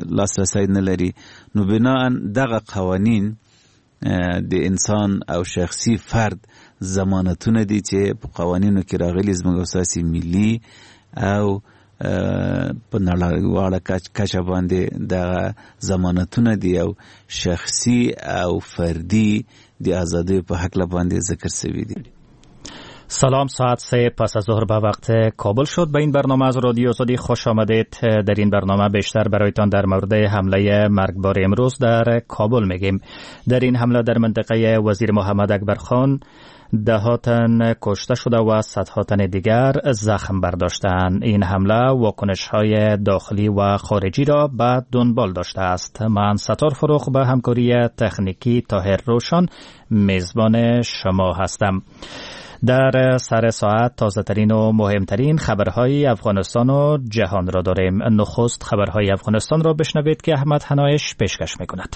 لاسرسی نلري. نو بناء دغه قوانین د انسان او شخصي فرد ضمانتونه دي چې په قوانینو کې راغلي زموږ اساسي ملي او په نړیواله کچه باندې د ضمانتونه دي او شخصي او فردي د آزادی په حق باندې ذکر شوی دي. سلام، ساعت 3 پس از ظهر به وقت کابل شد. به این برنامه از رادیو آزادی خوش آمدید. در این برنامه بیشتر برایتان در مورد حمله مرگبار امروز در کابل میگیم. در این حمله در منطقه وزیر محمد اکبر خان ده‌ها تن کشته شده و صدها تن دیگر زخم برداشتند. این حمله واکنش‌های داخلی و خارجی را به دنبال داشته است. من ستار فروخ به همکاری تکنیکی طاهر روشن میزبان شما هستم. در سر ساعت تازه ترین و مهمترین خبرهای افغانستان و جهان را داریم. نخست خبرهای افغانستان را بشنوید که احمد حنایش پیشکش میکند.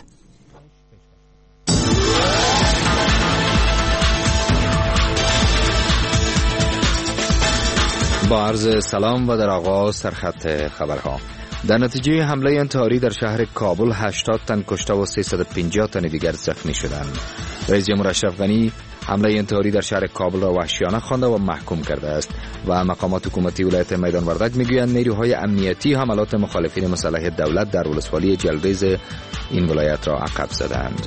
با عرض سلام و در آغاز سرخط خبرها. در نتیجه حمله انتحاری در شهر کابل 80 تن کشته و 350 تن دیگر زخمی شدند. رئیس جمهور اشرف غنی حمله انتحاری در شهر کابل را وحشیانه خوانده و محکوم کرده است و مقامات حکومتی ولایت میدان وردک میگویند نیروهای امنیتی حملات مخالفین مسلح دولت در ولسوالی جلریز این ولایت را عقب زدند.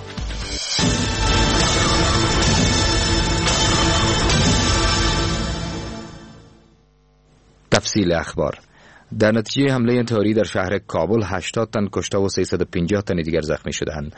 تفصیل اخبار. در نتیجه حمله انتحاری در شهر کابل 80 تن کشته و 350 تن دیگر زخمی شدند.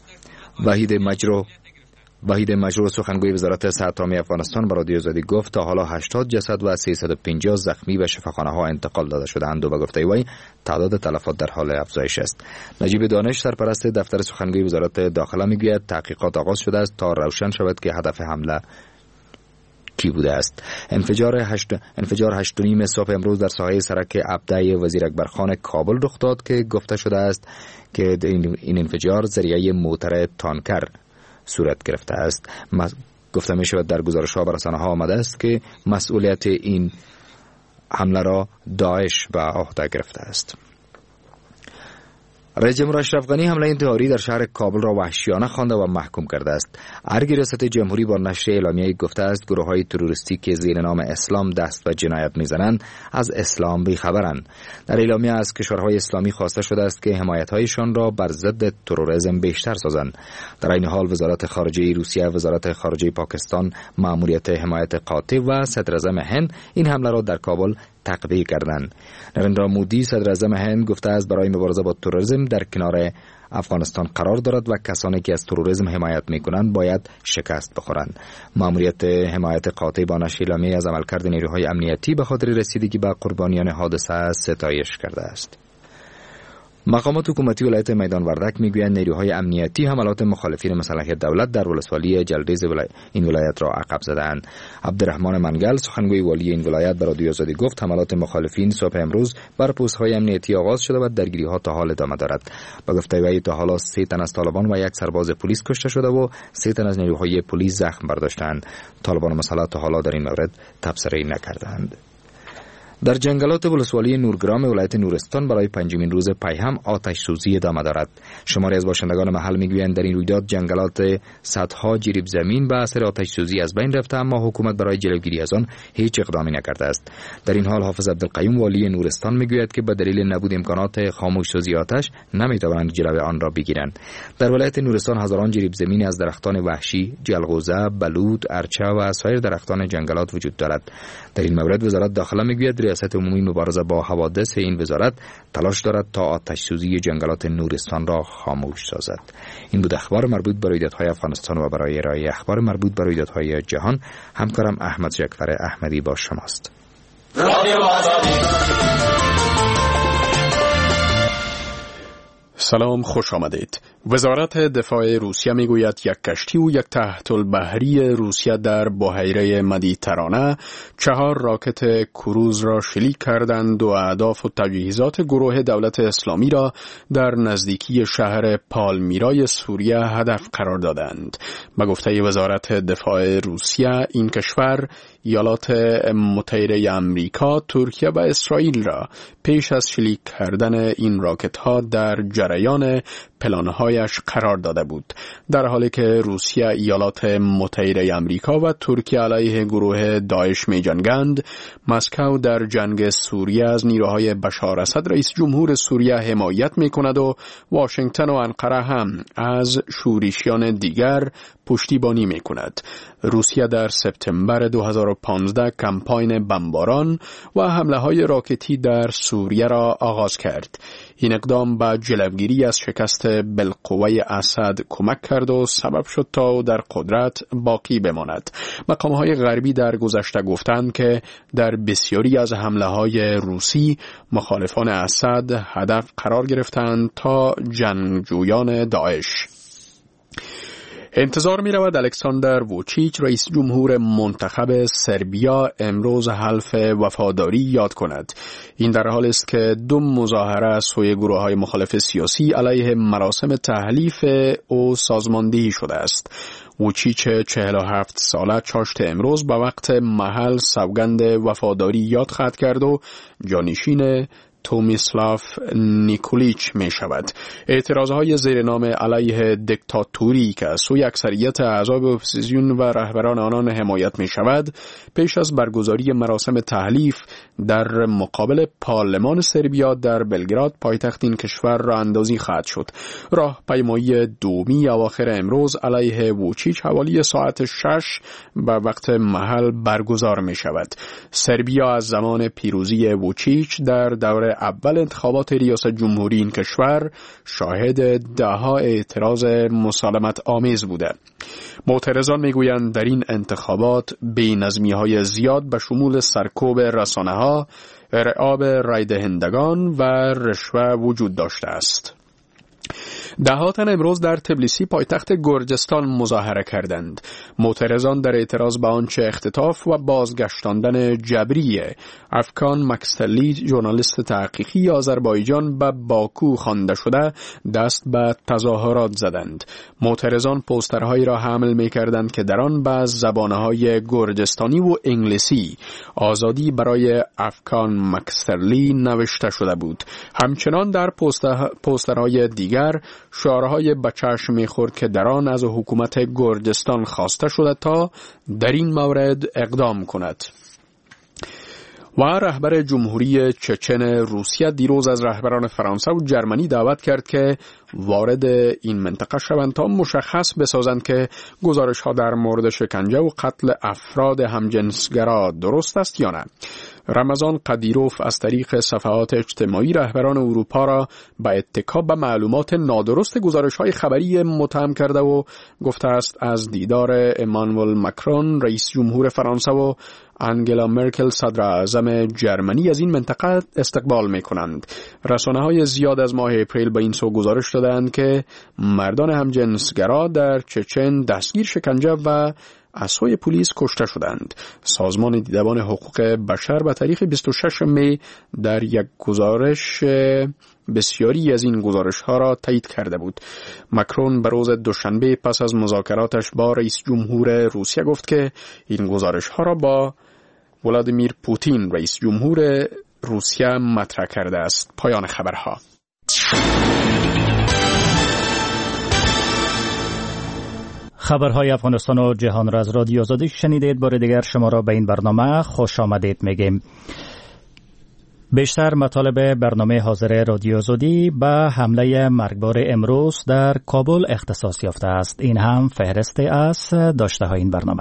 وحید مجروح سخنگوی وزارت صحت عامه افغانستان به رادیو آزادی گفت تا حالا 80 جسد و 350 زخمی به شفاخانه‌ها انتقال داده شده‌اند و به گفته وی تعداد تلفات در حال افزایش است. نجیب دانش سرپرست دفتر سخنگوی وزارت داخله میگوید تحقیقات آغاز شده است تا روشن شود که هدف حمله کی بوده است. انفجار 8:30 صبح امروز در ساحه سرک عبده وزیر اکبرخان کابل رخ داد که گفته شده است که این انفجار ذریعه موتر تانکر صورت گرفته است. گفته می شود در گزارش‌ها به رسانه‌ها آمده است که مسئولیت این حمله را داعش به عهده گرفته است. رئیس جمهور اشرف غنی حمله انتحاری در شهر کابل را وحشیانه خوانده و محکوم کرده است. ارگ ریاست جمهوری با نشر اعلامیه‌ای گفته است گروه‌های تروریستی که زیر نام اسلام دست به جنایت می‌زنند از اسلام بی‌خبرند. در اعلامیه از کشورهای اسلامی خواسته شده است که حمایت‌هایشان را بر ضد تروریسم بیشتر سازند. در این حال وزارت خارجه روسیه، وزارت خارجه پاکستان، مأموریت حمایت قاطع و صدراعظم هند این حمله را در کابل تقویه کردند. نریندرا مودی صدراعظم هند گفته است برای مبارزه با تروریسم در کنار افغانستان قرار دارد و کسانی که از تروریسم حمایت می‌کنند باید شکست بخورند. مأموریت حمایت قاطع با نشر اعلامیه از عملکرد نیروهای امنیتی به خاطر رسیدگی به قربانیان حادثه ستایش کرده است. مقامات حکومتی ولایت میدان وردک میگویند نیروهای امنیتی حملات مخالفین مسلح دولت در ولسوالی جلریز این ولایت را عقب زدند. عبدالرحمن منگل سخنگوی والی این ولایت به رادیو آزادی گفت حملات مخالفین صبح امروز بر پست‌های امنیتی آغاز شده و درگیری‌ها تا حال ادامه دارد. به گفته وی تا حالا 3 تن از طالبان و 1 سرباز پلیس کشته شده و 3 تن از نیروهای پلیس زخم برداشتند. طالبان مسلح تا حالا در این مورد تبصره‌ای نکردند. در جنگلات ولسوالی نورگرام ولایت نورستان برای 5مین روز پی هم آتش سوزی ادامه دارد. شماری از باشندگان محل میگویند در این رویداد جنگلات صدها جریب زمین به اثر آتش سوزی از بین رفته، اما حکومت برای جلوگیری از آن هیچ اقدامی نکرده است. در این حال حافظ عبدالقیوم والی نورستان میگوید که به دلیل نبود امکانات خاموش سازی آتش نمیتوانند جلوی آن را بگیرند. در ولایت نورستان هزاران جریب زمین از درختان وحشی، جلغوزه، بلوط، ارچه و سایر درختان جنگلات وجود دارد. در این مورد وزارت داخله میگوید ریاست عمومی مبارزه با حوادث این وزارت تلاش دارد تا آتش سوزی جنگلات نورستان را خاموش سازد. این بود اخبار مربوط به رویدادهای افغانستان و برای ارائه اخبار مربوط به رویدادهای جهان همکارم احمد جعفر احمدی با شماست. سلام، خوش آمدید. وزارت دفاع روسیه میگوید یک کشتی و یک تحت البحری روسیه در بحیره مدیترانه 4 راکت کروز را شلیک کردند و اهداف و تجهیزات گروه دولت اسلامی را در نزدیکی شهر پالمیرای سوریه هدف قرار دادند. به گفته وزارت دفاع روسیه، این کشور ایالات متحده آمریکا، ترکیه و اسرائیل را پیش از شلیک کردن این راکت ها در جریان پلانهایش قرار داده بود، در حالی که روسیه، ایالات متحده آمریکا و ترکیه علیه گروه داعش می جنگند. مسکو در جنگ سوریه از نیروهای بشار اسد رئیس جمهور سوریه حمایت می کند و واشنگتن و انقره هم از شورشیان دیگر پشتیبانی می کند. روسیه در سپتامبر 2015 کمپاین بمباران و حمله های راکتی در سوریه را آغاز کرد. این اقدام به جلوگیری از شکست بالقوه اسد کمک کرد و سبب شد تا در قدرت باقی بماند. مقام‌های غربی در گذشته گفتند که در بسیاری از حمله‌های روسی مخالفان اسد هدف قرار گرفتند تا جنگجویان داعش. انتظار می رود الکساندر ووچیچ رئیس جمهور منتخب سربیا امروز حلف وفاداری یاد کند. این در حال است که 2 مظاهره از سوی گروه های مخالف سیاسی علیه مراسم تحلیف او سازماندهی شده است. ووچیچ 47 ساله چاشت امروز به وقت محل سوگند وفاداری یاد خواهد کرد و جانشین تومیسلاف نیکولیچ می شود. اعتراضهای زیر نام علیه دیکتاتوری که از سوی اکثریت اعضای اپوزیسیون و رهبران آنان حمایت می شود، پیش از برگزاری مراسم تحلیف در مقابل پارلمان سربیا در بلگراد، پایتخت این کشور، راه اندازی خواهد شد. راهپیمایی دومی اواخر امروز علیه ووچیچ حوالی ساعت 6 به وقت محل برگزار می شود. سربیا از زمان پیروزی ووچیچ در دوره اول انتخابات ریاست جمهوری این کشور شاهد دهها اعتراض مسالمت آمیز بوده. معترضان میگویند در این انتخابات بی‌نظمی‌های زیاد به شمول سرکوب رسانه‌ها، ارعاب رای دهندگان و رشوه وجود داشته است. ده‌ها تن امروز در تبلیسی پایتخت گرجستان مظاهره کردند. معترضان در اعتراض به آنچه اختطاف و بازگشتاندن جبری افکان مکستلی، ژورنالیست تحقیقی آذربایجان، به باکو خوانده شده، دست به تظاهرات زدند. معترضان پوسترهایی را حمل می‌کردند که در آن به زبان‌های گرجستانی و انگلیسی آزادی برای افکان مکستلی نوشته شده بود. همچنان در پوسترهای دیگر شعارهای به چشم می‌خورد که در آن از حکومت گرجستان خواسته شده تا در این مورد اقدام کند. و رهبر جمهوری چچن روسیه دیروز از رهبران فرانسه و جرمنی دعوت کرد که وارد این منطقه شوند تا مشخص بسازند که گزارش‌ها در مورد شکنجه و قتل افراد همجنسگرا درست است یا نه. رمضان قدیروف از طریق صفحات اجتماعی رهبران اروپا را به اتکا به معلومات نادرست گزارش‌های خبری متهم کرده و گفته است از دیدار امانوئل مکرون رئیس جمهور فرانسه و انگلا مرکل صدر اعظم جرمنی از این منطقه استقبال می‌کنند. رسانه‌های زیاد از ماه اپریل به این سو گزارش دادند که مردان همجنسگرا در چچن دستگیر، شکنجه و از سوی پلیس کشته شدند. سازمان دیدبان حقوق بشر به تاریخ 26 می در یک گزارش بسیاری از این گزارش‌ها را تایید کرده بود. مکرون به روز دوشنبه پس از مذاکراتش با رئیس جمهور روسیه گفت که این گزارش‌ها را با ولادیمیر پوتین رئیس جمهور روسیه مطرح کرده است. پایان خبرها. خبرهای افغانستان و جهان را از رادیو آزادی شنیدید. بار دیگر شما را به این برنامه خوش آمدید میگیم. بیشتر مطالب برنامه حاضر رادیو آزادی به حمله مرگبار امروز در کابل اختصاص یافته است. این هم فهرست از داشته های این برنامه.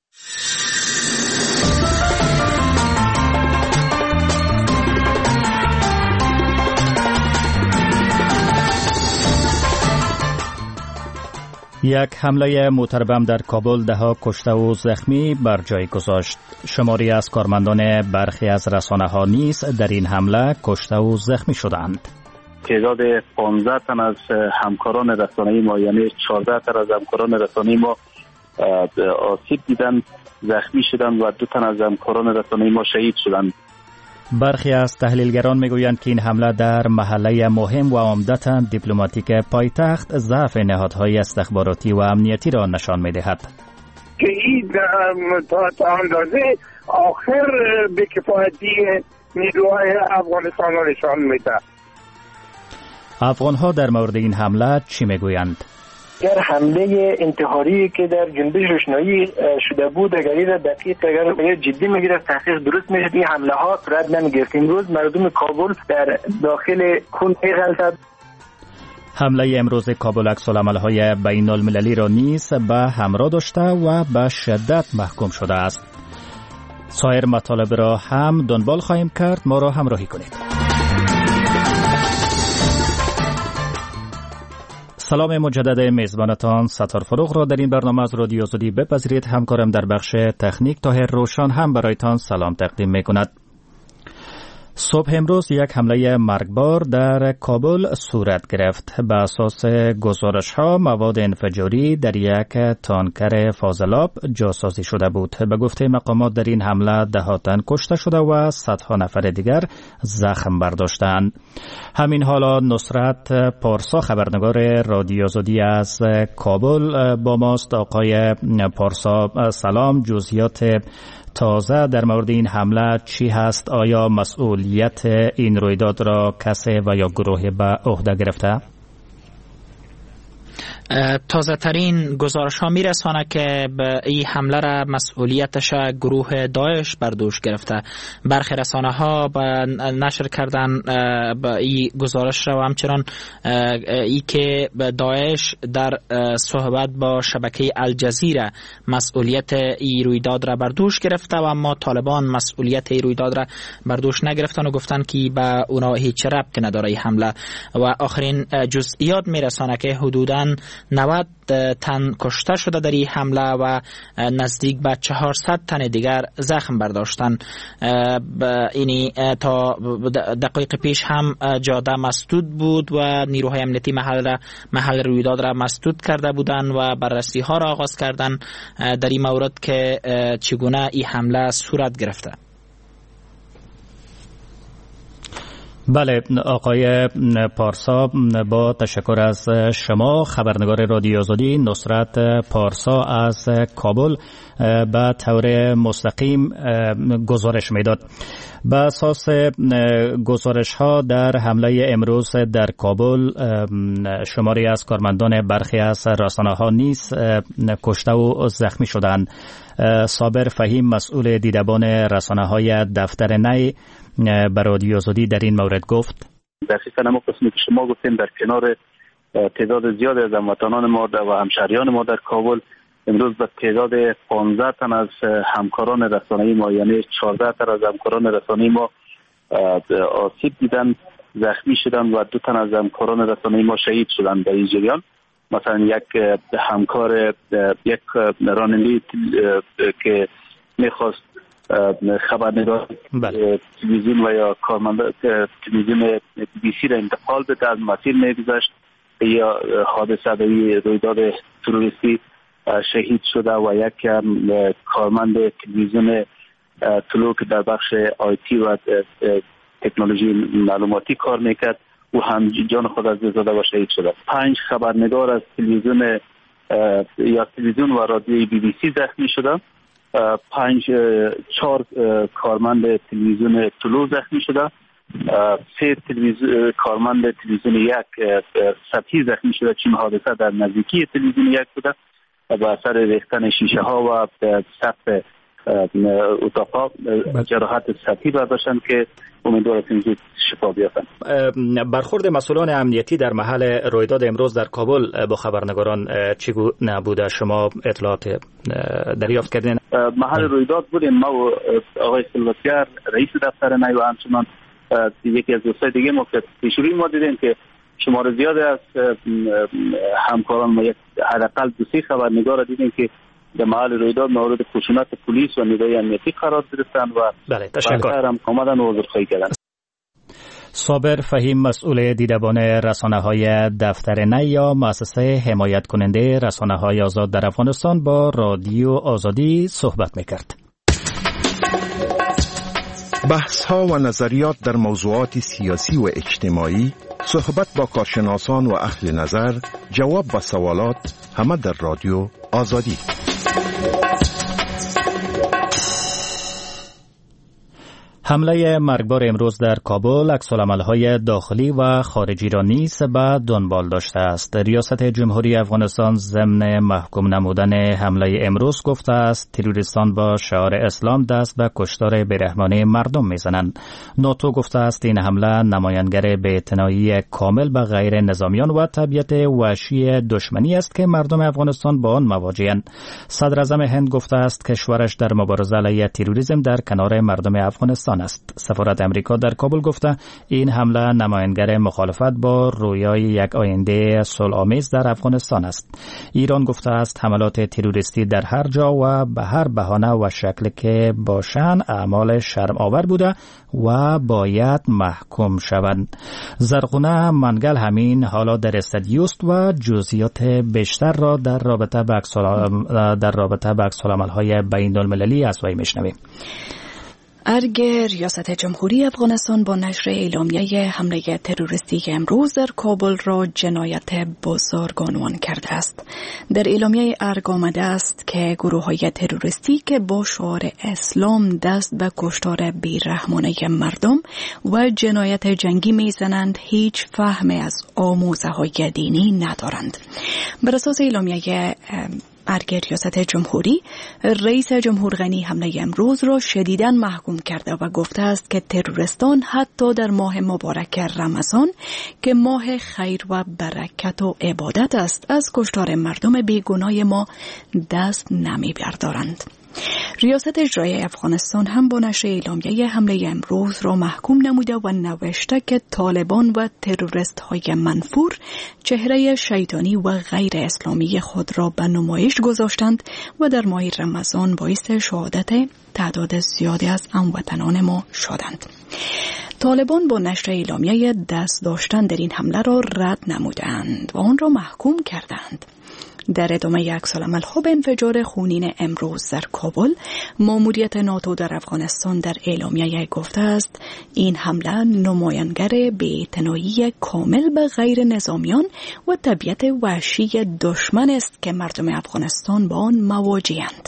یک حمله موتربم در کابل ده‌ها کشته و زخمی بر جای گذاشت. شماری از کارمندان برخی از رسانه‌ها نیز در این حمله کشته و زخمی شدند. تعداد 15 تن از همکاران رسانه‌ای ما، یعنی 14 تن از همکاران رسانه‌ای ما آسیب دیدن، زخمی شدن و 2 تن از همکاران رسانه‌ای ما شهید شدند. برخی از تحلیلگران میگویند که این حمله در محله مهم و عمدتاً دیپلماتیک پایتخت ضعف نهادهای استخباراتی و امنیتی را نشان می‌دهد. که این تا اندازه آخر به کفایتی نیروهای افغانستان را نشان میده. افغان‌ها در مورد این حمله چی میگویند؟ در حمله انتحاری که در جنبش روشنایی شده بود، اگر این دقیق اگر جدی میگرفت تحقیق درست میشد، این حمله ها صورت نمیگرفت. امروز مردم کابل در داخل خون غلطد. حمله امروز کابل عکس‌العمل‌های بین المللی را نیز به همراه داشته و به شدت محکوم شده است. سایر مطالب را هم دنبال خواهیم کرد، ما را همراهی کنید. سلام مجدد میزبانتان ستار فروغ را در این برنامه از رادیو آزادی بپذیرید. همکارم در بخش تکنیک طاهر روشن هم برایتان سلام تقدیم می‌کند. صبح امروز یک حمله مرگبار در کابل صورت گرفت. به اساس گزارش‌ها مواد انفجاری در یک تانکر فاضلاب جاسازی شده بود. به گفته مقامات در این حمله 10 تن کشته شده و صدها نفر دیگر زخم برداشتند. همین حالا نصرت پارسا خبرنگار رادیو آزادی از کابل با ماست. آقای پارسا سلام، جزئیات تازه در مورد این حمله چی هست؟ آیا مسئولیت این رویداد را کسی و یا گروهی به عهده گرفته؟ تازه ترین گزارش ها میرسانه که به این حمله را مسئولیتش گروه داعش بر دوش گرفته. برخی رسانه ها نشر کردن به این گزارش را و همچنان ای که داعش در صحبت با شبکه الجزیره مسئولیت این رویداد را بر دوش گرفته و اما طالبان مسئولیت این رویداد را بر دوش نگرفتن و گفتن که به اونا هیچ ربطی نداره این حمله. و آخرین جزئیات میرسانه که حدوداً 90 تن کشته شده در این حمله و نزدیک به 400 تن دیگر زخم برداشتن. اینی تا دقایق پیش هم جاده مسدود بود و نیروهای امنیتی محل رویداد را مسدود کرده بودند و بررسی ها را آغاز کردند در این مورد که چگونه این حمله صورت گرفته. بله آقای پارسا، با تشکر از شما. خبرنگار رادیو آزادی نصرت پارسا از کابل به طور مستقیم گزارش میداد. به اساس گزارش ها در حمله امروز در کابل شماری از کارمندان برخی از رسانه ها نیز کشته و زخمی شدند. صابر فهیم مسئول دیدبان رسانه های دفتر نی بر رادیو آزادی در این مورد گفت: دقیقاً همون قسمی که شما گفتین، در کنار تعداد زیادی از هموطنان ما و همشهریان ما در کابل امروز به تعداد 15 تن از همکاران رسانه‌ای ما، یعنی 14 تن از همکاران رسانه‌ای ما آسیب دیدن، زخمی شدن و 2 تن از همکاران رسانه‌ای ما شهید شدن در این جریان. مثلا یک همکار، یک راننده که میخواست خبرنگار تلویزیون و یا کارمند تلویزیون BBC را انتقال بده، از مسیر میگذشت، یا حادثه در رویداد تروریستی شهید شده و یک کارمند تلویزیون طلوع که در بخش آیتی و تکنولوژی معلوماتی کار میکرد او هم جان خود از دست داده و شهید شده. 5 خبرنگار از تلویزیون و رادیوی BBC زخمی شده. 4 کارمند تلویزیون طلوع زخمی شده. 3 کارمند تلویزیون یک سطحی زخمی شده، چون حادثه در نزدیکی تلویزیون یک بوده و اثر ریختن شیشه ها و سقف اتاقا جراحت سطحی برداشتن که امیدوار هستیم زود شفا بیابند. برخورد مسئولان امنیتی در محل رویداد امروز در کابل با خبرنگاران چگونه بوده؟ شما اطلاعات دریافت کردین؟ محل رویداد بودیم ما و آقای سلواتگر رئیس دفتر نی و همچنان یکی از دوستای دیگه ما که پیشروی ما دیدیم که شمار زیاد از همکاران ما، حداقل 2-3 خبرنگار دیدیم که در محل رویداد مورد خشونت پلیس و نیروی امنیتی قرار گرفتن و بله تشکر هم آمدن و عذرخواهی کردن. صابر فهیم مسئول دیدبان رسانه‌های دفتر نی یا مؤسسه حمایت کننده رسانه‌های آزاد در افغانستان با رادیو آزادی صحبت می‌کرد. بحث‌ها و نظریات در موضوعات سیاسی و اجتماعی، صحبت با کارشناسان و اهل نظر، جواب به سوالات، همه در رادیو آزادی. حمله مرگبار امروز در کابل عکس‌العمل‌های داخلی و خارجی را نیز به دنبال داشته است. ریاست جمهوری افغانستان ضمن محکوم نمودن حمله امروز گفته است تروریستان با شعار اسلام دست به کشتار بیرحمانه مردم میزنند. ناتو گفته است این حمله نمایانگر بی‌اعتنایی کامل به غیر نظامیان و طبیعت وحشی دشمنی است که مردم افغانستان با آن مواجه‌اند. صدر اعظم هند گفته است کشورش در مبارزه علیه تروریسم در کنار مردم افغانستان است. سفارت امریکا در کابل گفته این حمله نمایانگر مخالفت با رویای یک آینده صلح‌آمیز در افغانستان است. ایران گفته است حملات تروریستی در هر جا و به هر بهانه و شکلی که باشند اعمال شرم آور بوده و باید محکوم شوند. زرغونه منگل همین حالا در استودیو است و جزئیات بیشتر را در رابطه به عکس‌العمل‌های بین‌المللی از وی میشنویم. ارگ ریاست جمهوری افغانستان با نشر اعلامیه حمله تروریستی امروز در کابل را جنایت بزرگ عنوان کرده است. در اعلامیه ارگ آمده است که گروه‌های تروریستی که با شعار اسلام دست به کشتار بیرحمانه مردم و جنایت جنگی میزنند هیچ فهم از آموزه‌های دینی ندارند. بر اساس اعلامیه ارگ ریاست جمهوری، رئیس جمهور غنی حمله امروز را شدیداً محکوم کرده و گفته است که تروریستان حتی در ماه مبارک رمضان که ماه خیر و برکت و عبادت است از کشتار مردم بیگناه ما دست نمی بردارند. ریاست اجرایی افغانستان هم با نشر اعلامیه حمله امروز را محکوم نموده و نوشته که طالبان و تروریست های منفور چهره شیطانی و غیر اسلامی خود را به نمایش گذاشتند و در ماه رمضان باعث شهادت تعداد زیادی از هموطنان ما شدند. طالبان با نشر اعلامیه دست داشتن در این حمله را رد نمودند و آن را محکوم کردند. در ادامه عکس‌العمل‌ها به انفجار خونین امروز در کابل، ماموریت ناتو در افغانستان در اعلامیه گفته است این حمله نمایانگر بی‌اعتنایی کامل به غیر نظامیان و طبیعت وحشی دشمن است که مردم افغانستان با آن مواجه‌اند.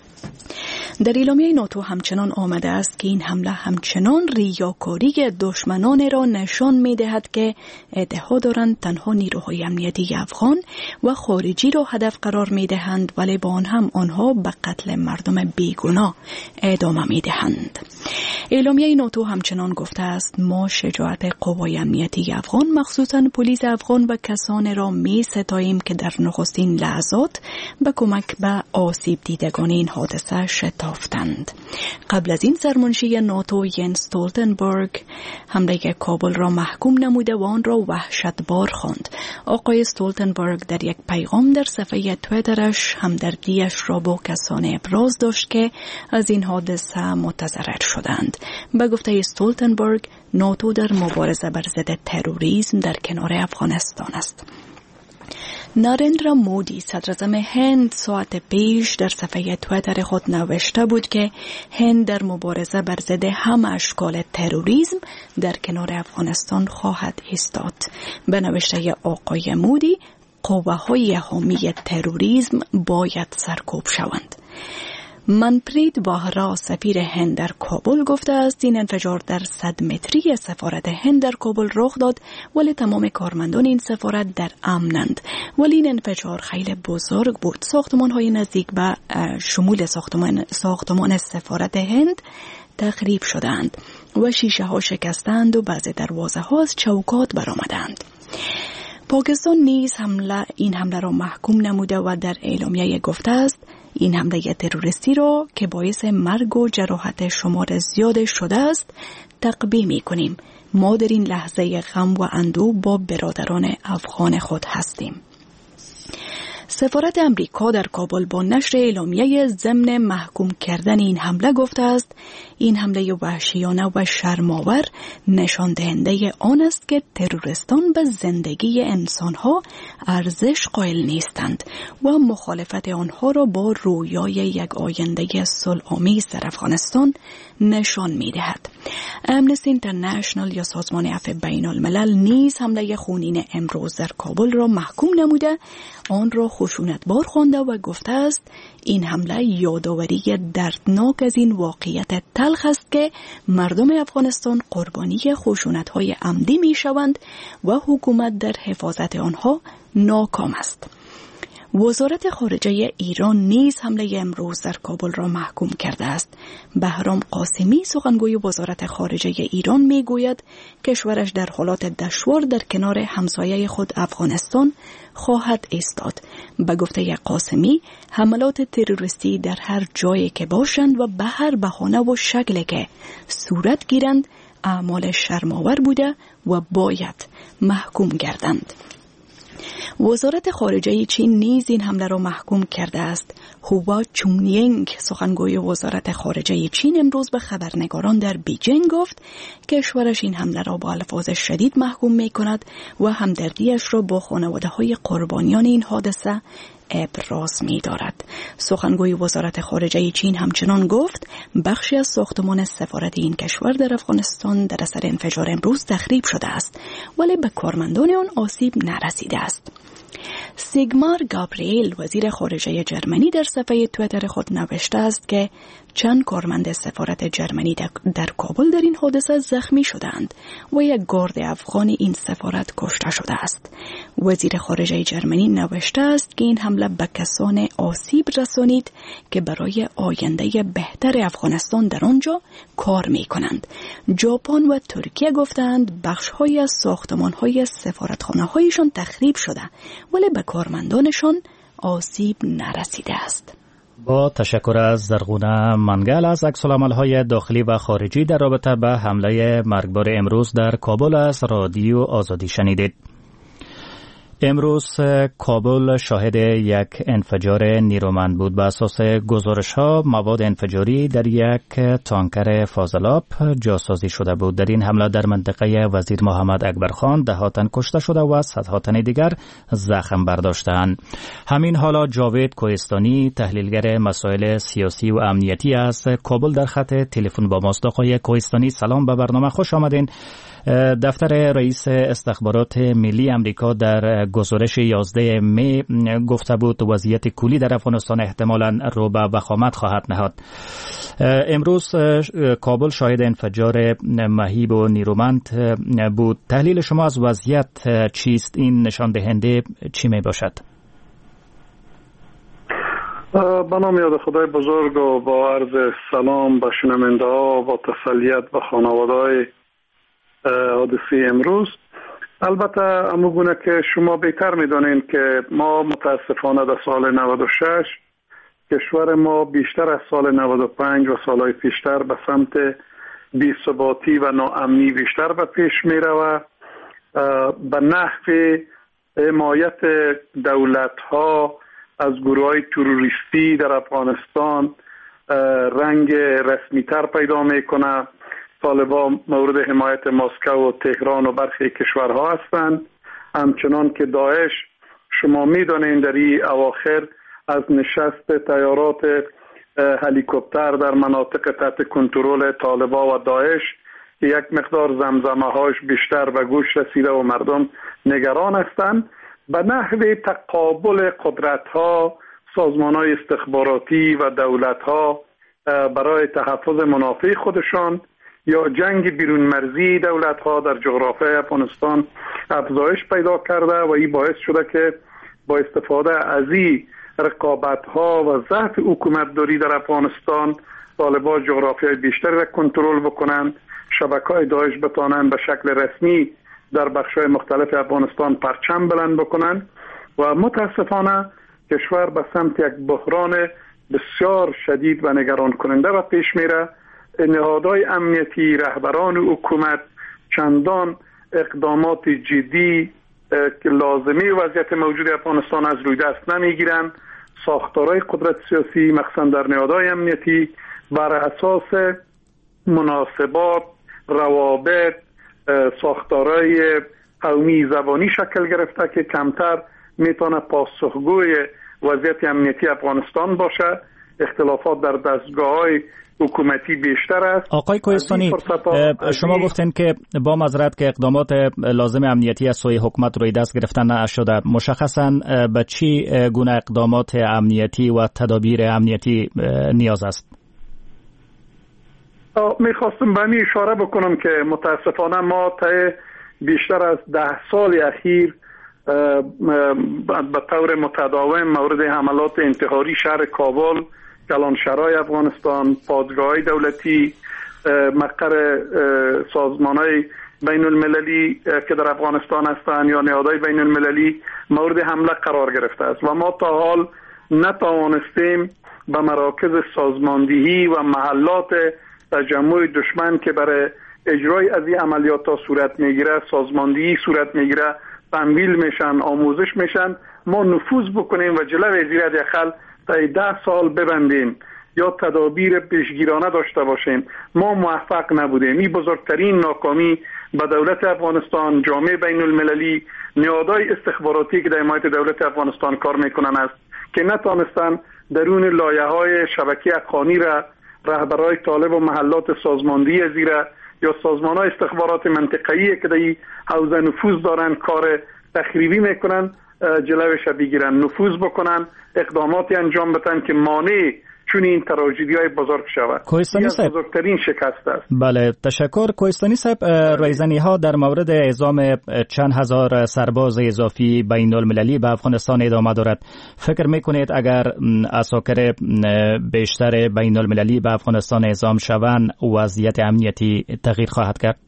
در اعلامیه ناتو همچنان آمده است که این حمله همچنان ریاکاری دشمنان را نشان می‌دهد که ادعا دارند تنها نیروهای امنیتی افغان و خارجی را هدف قرار می‌دهند ولی با آن هم آنها به قتل مردم بیگناه ادامه می‌دهند. اعلامیه ناتو همچنان گفته است ما شجاعت قوای امنیتی افغان مخصوصاً پلیس افغان و کسانی را می‌ستاییم که در نخستین لحظات به کمک به آسیب دیدگان این حادثه شتافتند. قبل از این سرمنشی ناتو ینس استولتنبرگ حمله کابل را محکوم نموده و آن را وحشتبار خواند. آقای استولتنبرگ در یک پیغام در صفحه تویترش همدردیش را با کسانی ابراز داشت که از این حادثه متضرر شدند. به گفته استولتنبرگ ناتو در مبارزه بر ضد تروریسم در کنار افغانستان است. نارندرا مودی صدراعظم هند ساعت پیش در صفحه تویتر خود نوشته بود که هند در مبارزه بر ضد همه اشکال تروریسم در کنار افغانستان خواهد ایستاد. به نوشته آقای مودی قوه‌های حامی تروریسم باید سرکوب شوند. منپریت باهرا سفیر هند در کابل گفته است این انفجار در 100 متری سفارت هند در کابل رخ داد ولی تمام کارمندان این سفارت در امنند. ولی این انفجار خیلی بزرگ بود. ساختمان‌های نزدیک به شمول ساختمان سفارت هند تخریب شدند و شیشه ها شکستند و بعضی دروازه ها از چوکات برآمدند. پاکستان نیز این حمله را محکوم نموده و در اعلامیه گفته است این حمله تروریستی را که باعث مرگ و جراحت شمار زیاد شده است تقبیح می‌کنیم. ما در این لحظه غم و اندوه با برادران افغان خود هستیم. سفارت امریکا در کابل با نشر اعلامیه ضمن محکوم کردن این حمله گفته است این حمله وحشیانه و شرم‌آور نشان دهنده آن است که تروریستان به زندگی انسانها ارزش قائل نیستند و مخالفت آنها را با رویای یک آینده صلح‌آمیز در افغانستان نشان می‌دهد. امنستی اینترنشنال یا سازمان عفو بین الملل نیز حمله خونین امروز در کابل را محکوم نموده آن را خشونتبار خوانده و گفته است این حمله یادآوری دردناک از این واقعیت تلخ است که مردم افغانستان قربانی خشونت‌های عمدی می‌شوند و حکومت در حفاظت آنها ناکام است. وزارت خارجه ایران نیز حمله امروز در کابل را محکوم کرده است. بهرام قاسمی سخنگوی وزارت خارجه ایران میگوید کشورش در حالات دشوار در کنار همسایه خود افغانستان خواهد ایستاد. به گفته قاسمی حملات تروریستی در هر جایی که باشند و به هر بهانه و شکلی که صورت گیرند اعمال شرم‌آور بوده و باید محکوم گردند. وزارت خارجه چین نیز این حمله را محکوم کرده است. هوا چونینگ سخنگوی وزارت خارجه چین امروز به خبرنگاران در بیجینگ گفت کشورش این حمله را با الفاظ شدید محکوم می کند و همدردیش را با خانواده‌های قربانیان این حادثه ابراز می دارد. سخنگوی وزارت خارجه چین همچنان گفت بخشی از ساختمان سفارت این کشور در افغانستان در اثر انفجار امروز تخریب شده است ولی به کارمندان آن آسیب نرسیده است. سیگمار گابریل وزیر خارجه جرمنی در صفحه توییتر خود نوشته است که چند کارمند سفارت جرمنی در کابل در این حادثه زخمی شدند و یک گارد افغان این سفارت کشته شده است. وزیر خارجه جرمنی نوشته است که این حمله به کسان آسیب رسانید که برای آینده بهتر افغانستان در آنجا کار می کنند. ژاپن و ترکیه گفتند بخش‌هایی از ساختمان‌های سفارتخانه‌هایشان تخریب شده ولی به کارمندانشان آسیب نرسیده است. با تشکر از زرغونه منگل از عکس‌العمل‌های داخلی و خارجی در رابطه به حمله مرگبار امروز در کابل از رادیو آزادی شنیدید. امروز کابل شاهد یک انفجار نیرومند بود. به اساس گزارش‌ها مواد انفجاری در یک تانکر فاضلاب جاسازی شده بود. در این حمله در منطقه وزیر محمد اکبرخان 10 تن کشته شده و صدها تن دیگر زخم برداشتند. همین حالا جاوید کوهستانی تحلیلگر مسائل سیاسی و امنیتی از کابل در خط تلفن با ماست. آقای کوهستانی سلام، به برنامه خوش آمدین. دفتر رئیس استخبارات ملی امریکا در گزارش 11 می گفته بود وضعیت کلی در افغانستان احتمالاً رو به وخامت خواهد نهاد. امروز کابل شاهد انفجار مهیب و نیرومند بود. تحلیل شما از وضعیت چیست؟ این نشان دهنده چی می باشد؟ به نام یاد خدای بزرگ و با عرض سلام به شنونده ها و تسلیت به خانواده‌های حادثه امروز. البته همونگونه که شما بهتر میدونین که ما متاسفانه در سال 96 کشور ما بیشتر از سال 95 و سالهای پیشتر به سمت بی‌ثباتی و ناامنی بیشتر به پیش میره به نحو حمایت دولت‌ها از گروه‌های تروریستی در افغانستان رنگ رسمی‌تر پیدا میکنه. طالبان مورد حمایت مسکو و تهران و برخی کشورها هستند. همچنان که داعش شما میدانید در این اواخر از نشست تیارات هلیکوپتر در مناطق تحت کنترل طالبان و داعش که یک مقدار زمزمه هاش بیشتر به گوش رسیده و مردم نگران هستند. به نحو تقابل قدرت ها، سازمان های استخباراتی و دولت ها برای تحفظ منافع خودشان یا جنگ بیرون مرزی دولت ها در جغرافیای افغانستان افزایش پیدا کرده و این باعث شده که با استفاده از این رقابت ها و ضعف حکومت داری در افغانستان طالبان جغرافیای بیشتری را کنترل بکنند، شبکه‌های داعش بتوانند به شکل رسمی در بخش‌های مختلف افغانستان پرچم بلند بکنند و متاسفانه کشور به سمت یک بحران بسیار شدید و نگران کننده و پیش میره. نهادهای امنیتی، رهبران حکومت چندان اقدامات جدی که لازمه وضعیت موجود افغانستان از روی دست نمیگیرن. ساختارهای قدرت سیاسی مخصوصا در نهادهای امنیتی بر اساس مناسبات، روابط، ساختارهای قومی زبانی شکل گرفته که کمتر میتونه پاسخگوی وضعیت امنیتی افغانستان باشه. اختلافات در دستگاه‌های حکومتی بیشتر است. آقای کوهستانی، شما گفتین که با معذرت که اقدامات لازم امنیتی از سوی حکومت روی دست گرفتن نشده. مشخصاً به چی گونه اقدامات امنیتی و تدابیر امنیتی نیاز است؟ میخواستم به این اشاره بکنم که متاسفانه ما طی بیشتر از 10 سال اخیر به طور متداوم مورد حملات انتحاری شهر کابل، کلانشهرهای افغانستان، پادگاه‌های دولتی، مقر سازمان‌های بین المللی که در افغانستان هستند یا نهادهای بین المللی مورد حمله قرار گرفته است و ما تا حال نتوانستیم به مراکز سازماندهی و محلات تجمع دشمن که برای اجرای از این عملیات ها صورت میگیره، سازماندهی صورت میگیره، تمویل میشن، آموزش میشن، ما نفوذ بکنیم و جلوی زیر یخل تا 10 سال ببندیم یا تدابیر پیشگیرانه داشته باشیم. ما موفق نبودیم. این بزرگترین ناکامی به دولت افغانستان، جامعه بین المللی، نهادهای استخباراتی که در حمایت دولت افغانستان کار میکنن است که نتوانستن درون لایه‌های شبکه افغانی را رهبرای طالب و محلات سازماندهی زیره یا سازمان‌های استخبارات منطقه‌ای که در حوزه نفوذ دارن کار تخریبی میکنن جلوش بگیرن، نفوذ بکنن، اقداماتی انجام بدن که مانع چون این تراژدی‌های بزرگ شود. کوهستانی صاحب، بزرگترین شکست است. بله، تشکر. کوهستانی صاحب، رایزنی‌ها در مورد اعزام چند هزار سرباز اضافی بین المللی به افغانستان ادامه دارد. فکر میکنید اگر عساکر بیشتر بین المللی به افغانستان اعزام شوند وضعیت امنیتی تغییر خواهد کرد؟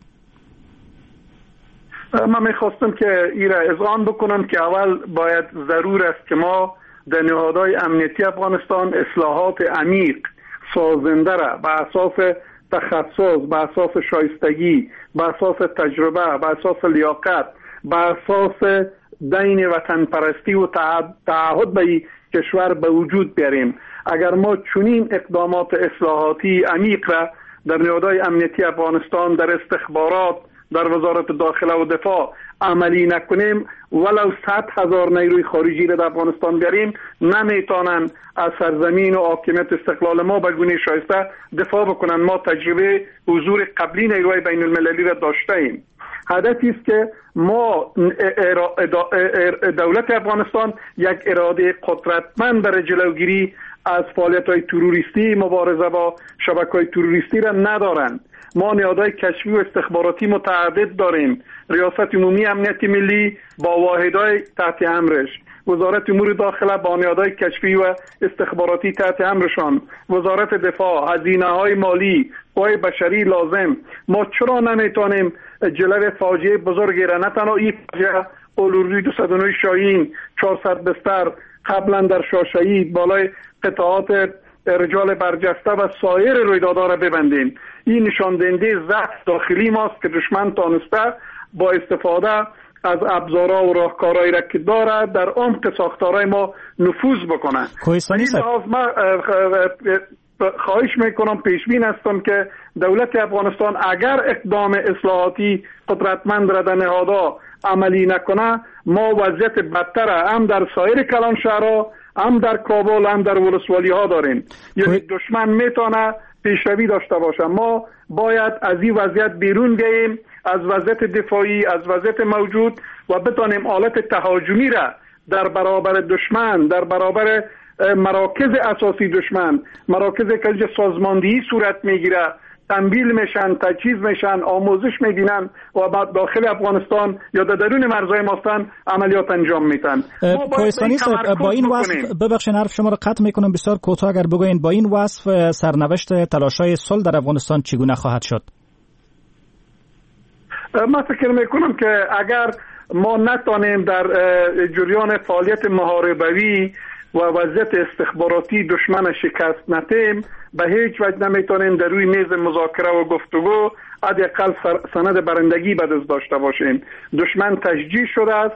من میخواستم که این را اذعان بکنم که اول باید ضرور است که ما در نهادهای امنیتی افغانستان اصلاحات عمیق سازنده را به اساس تخصص، به اساس شایستگی، به اساس تجربه، به اساس لیاقت، به اساس دین وطن پرستی و تعهد به کشور به وجود بیاریم. اگر ما چنین اقدامات اصلاحاتی عمیق را در نهادهای امنیتی افغانستان، در استخبارات، در وزارت داخله و دفاع عملی نکنیم، ولو 100,000 نیروی خارجی را در افغانستان بیاریم، نمیتونن از سرزمین و حاکمیت استقلال ما به گونه شایسته دفاع بکنن. ما تجربه حضور قبلی نیروی بین المللی را داشته ایم. هدفی است که ما دولت افغانستان یک اراده قدرتمند برای جلوگیری از فعالیت‌های تروریستی، مبارزه با شبکه‌های تروریستی را ندارند. ما نهادهای کشفی و استخباراتی متعدد داریم. ریاست عمومی امنیت ملی با واحدهای تحت امرش، وزارت امور داخله با نهادهای کشفی و استخباراتی تحت امرشان، وزارت دفاع، هزینه‌های مالی، قوای بشری لازم. ما چرا نمیتونیم جلوی فاجعه بزرگی را، نه تنها این فاجعه، اولوردوی 209 شاهین، 400 بستر قبلا در شاهشهید، بالای قطعات رجال برجسته و سایر رویدادها را ببندیم. این نشان دهنده ضعف داخلی ماست که دشمن تانسته با استفاده از ابزارها و راهکارهایی را که دارد در عمق ساختارهای ما نفوذ بکنه. من خواهش میکنم، پیشبین هستم که دولت افغانستان اگر اقدام اصلاحاتی قدرتمند را در نهادها عملی نکنه، ما وضعیت بدتر هم در سایر کلانشهرها، هم در کابل، هم در ولسوالی ها داریم. یعنی دشمن میتونه پیشروی داشته باشه. ما باید از این وضعیت بیرون بیاییم، از وضعیت دفاعی، از وضعیت موجود و بتانیم آلت تهاجمی را در برابر دشمن، در برابر مراکز اساسی دشمن، مراکز که سازماندهی صورت میگیره، تمویل میشن، تجهیز میشن، آموزش میبینن و بعد داخل افغانستان یا در درون مرزهای ماستان عملیات انجام میتن. کوهستانی صاحب، با این وصف، ببخشید حرف شما رو قطع میکنم، بسیار کوتاه اگر بگوین با این وصف سرنوشت تلاش‌های صلح در افغانستان چگونه خواهد شد؟ من فکر میکنم که اگر ما نتانیم در جریان فعالیت محاربوی و وضعیت استخباراتی دشمن شکست ندیم، به هیچ وجه نمیتونیم در روی میز مذاکره و گفتگو حداقل سند برندگی به دست داشته باشیم. دشمن تشجیع شده است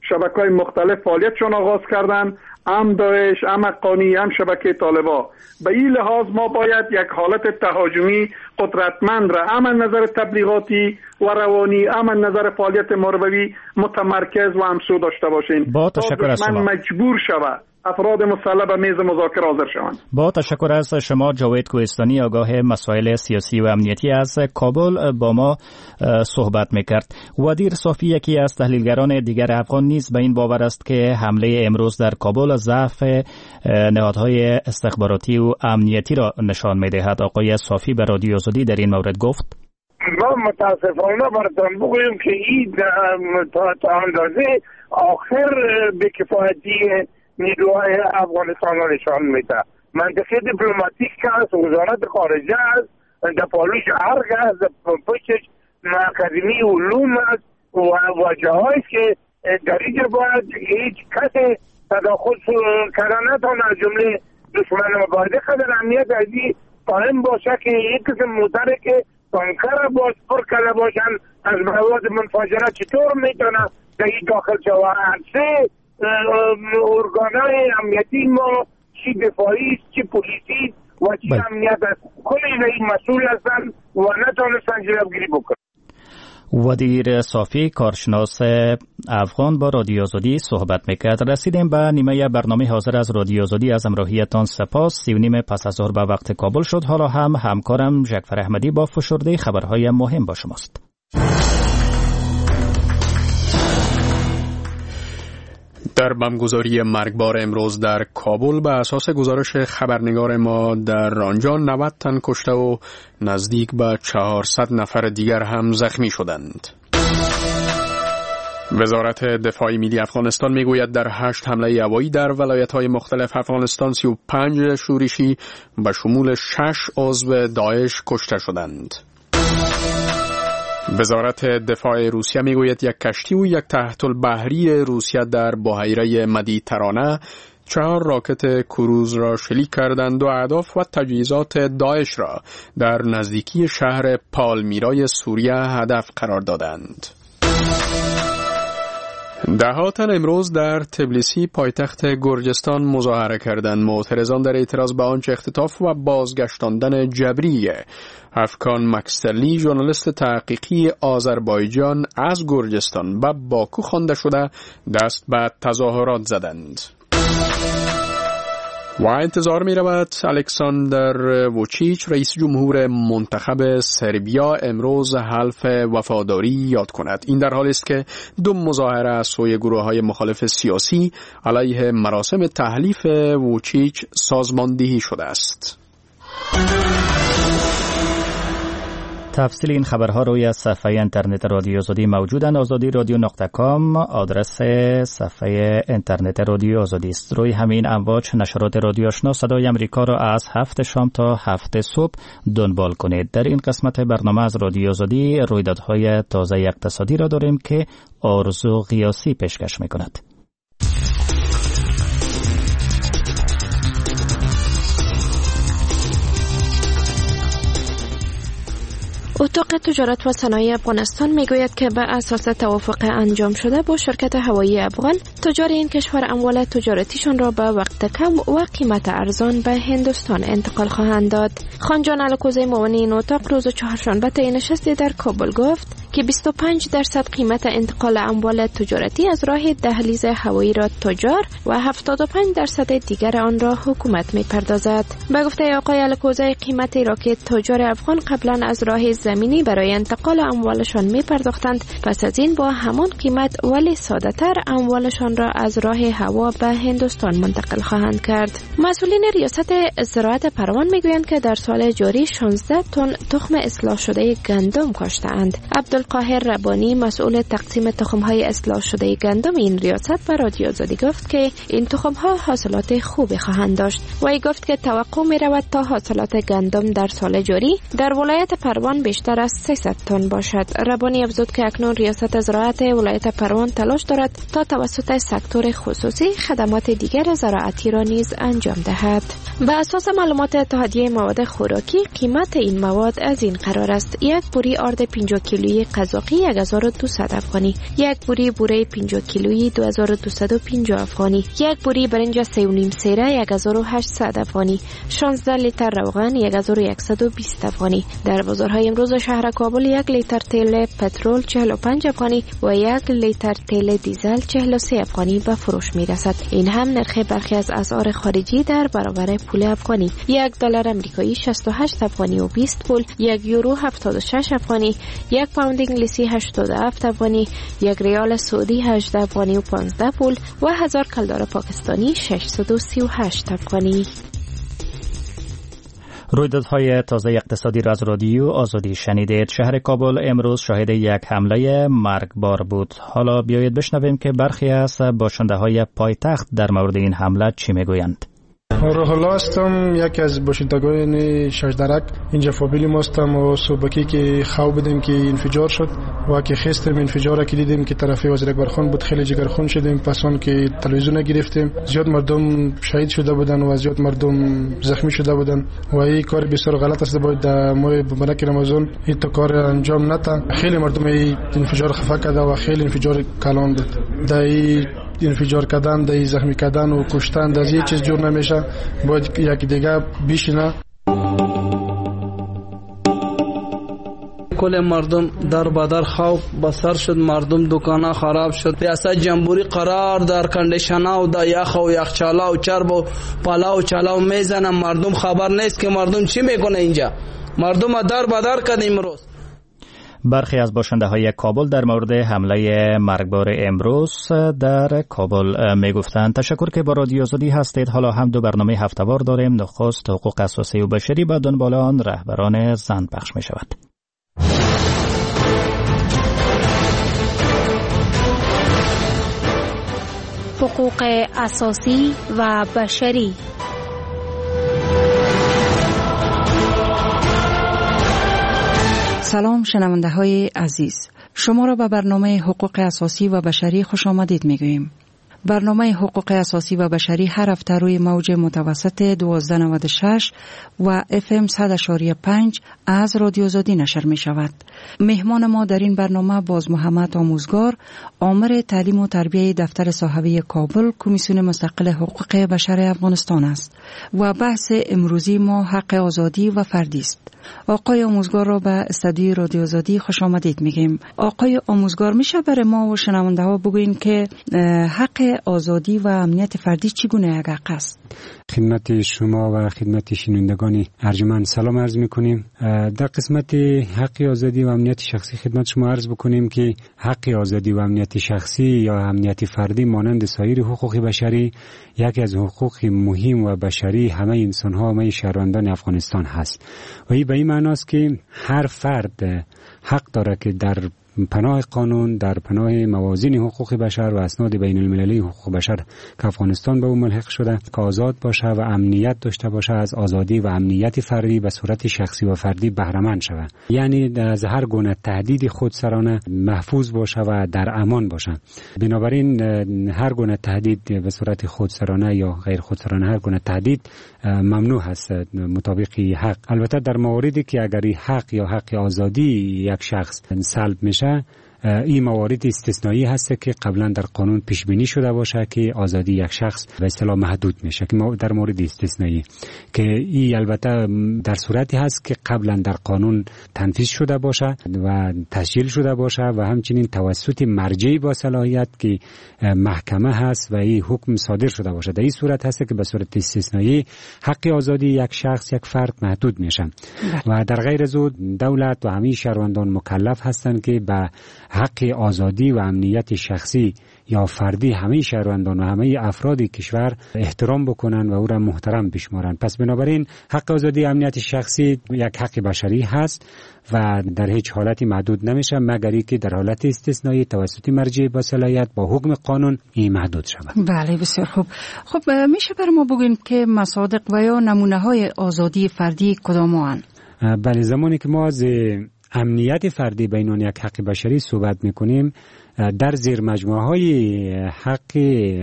شبکه‌های مختلف فعالیتشان آغاز کردند، هم داعش، هم حقانی، هم شبکه طالبا. به این لحاظ ما باید یک حالت تهاجمی قدرتمند را هم از نظر تبلیغاتی و روانی، هم از نظر فعالیت مروی متمرکز و همسو داشته باشیم. با تشکر از شما. مجبور شود افراد مسلح به میز مذاکره حاضر شوند. با تشکر از شما جاوید کوهستانی، آگاه مسائل سیاسی و امنیتی از کابل با ما صحبت میکرد. ودیر صافی یکی از تحلیلگران دیگر افغان نیز به این باور است که حمله امروز در کابل ضعف نهادهای استخباراتی و امنیتی را نشان میدهد. آقای صافی به رادیو آزادی در این مورد گفت: ما متاسفانه براتون بگویم که این تا اندازه آخر بی‌کفایتی نیروهای افغانستان را نشان میده. منطقه دیپلماتیک که از وزارت خارجه است، در پالوش ارگ است، در پشتش اکادمی علوم است و واجه‌هایی که در اینجا باید هیچ کسی تداخل کردن نتونه، از جمله دشمن مبارزه خدر امنیت از این قائم باشه که یک قسم موتره که تانکر باز پر کرده باشن از مواد منفجره چطور میتونه در این داخل شود. ارگانهای امنیتی ما چی دفاعی چی پلیسی و چی امنیت است، کلی این مسئول هستن و نتونستن جلوگیری بکنن. ودیر صافی کارشناس افغان با رادیو آزادی صحبت میکرد. رسیدیم به نیمه برنامه حاضر از رادیو آزادی. از همراهیتان سپاس. 3:30 پس از ظهر به وقت کابل شد. حالا هم همکارم جعفر احمدی با فشرده خبرهای مهم با شماست. در بمبگذاری مرگبار امروز در کابل به اساس گزارش خبرنگار ما در آنجا 90 تن کشته و نزدیک به 400 نفر دیگر هم زخمی شدند. وزارت دفاع ملی افغانستان میگوید در 8 حمله هوایی در ولایت‌های مختلف افغانستان 35 شورشی به شمول 6 عضو داعش کشته شدند. وزارت دفاع روسیه میگوید یک کشتی و یک تحت البحری روسیه در بحیره مدیترانه 4 راکت کروز را شلیک کردند و اهداف و تجهیزات داعش را در نزدیکی شهر پالمیرای سوریه هدف قرار دادند. ده تن امروز در تبلیسی پایتخت گرجستان مظاهره کردند. معترضان در اعتراض به آنچه اختطاف و بازگشتاندن جبری افکان مکسترلی ژورنالیست تحقیقی آذربایجان از گرجستان به باکو خوانده شده دست به تظاهرات زدند. و انتظار می رود الکساندر ووچیچ رئیس جمهور منتخب سربیا امروز حلف وفاداری یاد کند. این در حالی است که 2 مظاهره از سوی گروه‌های مخالف سیاسی علیه مراسم تحلیف ووچیچ سازماندهی شده است. تفصیل این خبرها روی صفحه اینترنت رادیو آزادی موجودند. azadi.radio.com آدرس صفحه اینترنت رادیو آزادی است. روی همین امواج نشرات رادیو آشنا صدای امریکا را از 7 شام تا 7 صبح دنبال کنید. در این قسمت برنامه از رادیو آزادی رویدادهای تازه اقتصادی را داریم که آرزو قیاسی پیشکش می‌کند. اتاق تجارت و صنایع افغانستان میگوید که به اساس توافق انجام شده با شرکت هوایی افغان، تجار این کشور اموال تجارتیشان را به وقت کم و قیمت ارزان به هندوستان انتقال خواهند داد. خانجان الکوزی معاون این اتاق روز چهارشنبه طی نشستی در کابل گفت که 25% قیمت انتقال اموال تجارتی از راه دهلیز هوایی را تجار و 75% دیگر آن را حکومت میپردازد. به گفته آقای الکوزی، قیمتی را که تجار افغان قبلا از راه زمینی برای انتقال اموالشان میپرداختند، پس از این با همان قیمت ولی ساده تر اموالشان را از راه هوا به هندوستان منتقل خواهند کرد. مسئولین ریاست زراعت پروان میگویند که در سال جاری 16 تن تخم اصلاح شده گندم کاشته‌اند. عبدالقاهر ربانی مسئول تقسیم تخم‌های اصلاح شده گندم این ریاست به رادیو آزادی گفت که این تخم‌ها حاصلات خوبی خواهند داشت و ای گفت که توقع می‌رود تا حاصلات گندم در سال جاری در ولایت پروان بیشتر از 300 تن باشد. ربانی افزود که اکنون ریاست زراعت ولایت پروان تلاش دارد تا توسط سکتور خصوصی خدمات دیگر زراعتی را نیز انجام دهد. به اساس معلومات اتحادیه مواد خوراکی قیمت این مواد از این قرار است: یک بوری آرد 50 کیلویی قزاقی 1200 افغانی، یک بوری بوره 50 کیلویی 2250 افغانی، یک بوری برنج 3.5 سیره 1800 افغانی، 16 لیتر روغن 1120 افغانی. در بازارهای امروز شهر کابل 1 لیتر تیل پترول 45 افغانی و 1 لیتر تیل دیزل 43 افغانی به فروش می رسد. این هم نرخ برخی از اسعار خارجی در برابر پول افغانی: 1 دلار آمریکایی 68 افغانی و 20 پول، 1 یورو 76 افغانی، 1 پوند انگلیسی 87 افغانی، 1 ریال سعودی 18 افغانی و 15 پول و 1000 کلدار پاکستانی 638 افغانی. رویدادهای تازه اقتصادی را از رادیو آزادی شنیدید. شهر کابل امروز شاهد یک حمله مرگبار بود. حالا بیایید بشنویم که برخی از باشنده‌های پایتخت در مورد این حمله چی میگویند. روح الله هستم، یکی از باشندگان شجدرک. اینجا فامیلی ما هستم و صبحی که خواب بودیم که انفجار شد و که خستیم انفجار که دیدیم که طرف وزیر اکبرخان بود، خیلی جگرخون شدیم. پسان که تلویزیون گرفتیم زیاد مردم شهید شده بودن و زیاد مردم زخمی شده بودن و این کار بسیار غلط است. باید در ماه مبارک رمضان این کار انجام نده. خیلی مردم این انفجار خفه کرده و خیلی انفجار کلان بود. در انفجار کردن، در زخمی کردن و کشتن در یه چیز جور نمیشه. باید یک دیگه بیشینه. کل مردم در بدر خوف بسر شد، مردم دکانا خراب شد. ریاست جمهوری قرار در کندیشنا و در یخ و یخچالا و چرب و پلاو چلاو میزنن. مردم خبر نیست که مردم چی میکنه. اینجا مردم در بدر کردیم امروز. برخی از باشنده‌های کابل در مورد حمله مرگبار امروز در کابل میگفتند. تشکر که با رادیو آزادی هستید. حالا هم دو برنامه هفته‌وار داریم. نخست حقوق اساسی و بشری، بعد دنبال آن رهبران زن پخش می شود. حقوق اساسی و بشری. سلام شنونده های عزیز، شما را به برنامه حقوق اساسی و بشری خوش آمدید میگوییم. برنامه حقوق اساسی و بشری هر هفته روی موج متوسط 1296 و FM 100.5 از رادیو آزادی نشر می شود. مهمان ما در این برنامه باز محمد آموزگار، آمر تعلیم و تربیه دفتر صحوی کابل، کمیسیون مستقل حقوق بشر افغانستان است و بحث امروزی ما حق آزادی و فردی است. آقای آموزگار را به استودیوی رادیو آزادی خوش آمدید میگیم. آقای آموزگار، میشه برای ما و شنونده ها بگوین که حق آزادی و امنیت فردی چگونه یک حق است؟ خدمت شما و خدمت شنوندگان ارجمند سلام عرض میکنیم. در قسمت حق آزادی و امنیت شخصی خدمت شما عرض بکنیم که حق آزادی و امنیت شخصی یا امنیت فردی مانند سایر حقوق بشری یکی از حقوق مهم و بشری همه انسان ها، همه شهروندان افغانستان هست و این به این معناست که هر فرد حق داره که در پناه قانون، در پناه موازین حقوق بشر و اسناد بین المللی حقوق بشر که افغانستان به او ملحق شده که آزاد باشه و امنیت داشته باشه، از آزادی و امنیت فردی به صورت شخصی و فردی بهره مند شود. یعنی از هر گونه تهدید خودسرانه محفوظ باشه و در امان باشه. بنابراین هر گونه تهدید به صورت خودسرانه یا غیر خودسرانه، هر گونه تهدید ممنوع هست مطابق حق. البته در مواردی که اگر حق یا حق آزادی یک شخص سلب میشه، این موارد استثنایی هست که قبلا در قانون پیش بینی شده باشه که آزادی یک شخص به اصطلاح محدود میشه، که در مورد استثنایی که این البته در صورتی هست که قبلا در قانون تنفیذ شده باشه و تسجیل شده باشه و همچنین توسط مرجعی با صلاحیت که محکمه هست و این حکم صادر شده باشه. در این صورت هست که به صورت استثنایی حق آزادی یک شخص، یک فرد محدود میشه و در غیر از او دولت و همه شهروندان مکلف هستند که به حق آزادی و امنیت شخصی یا فردی همه شهروندان و همه افراد کشور احترام بکنن و او را محترم بشمارن. پس بنابراین حق آزادی و امنیت شخصی یک حق بشری هست و در هیچ حالتی محدود نمیشه مگر اینکه در حالت استثنایی توسط مرجع با صلاحیت با حکم قانون این محدود شود. بله، بسیار خوب. خب میشه بر ما بگین که مصادیق و یا نمونه های آزادی فردی کدام هستند؟ بله، زمانی که ما از امنیت فردی به عنوان یک حق بشری صحبت میکنیم، در زیر مجموعه های حق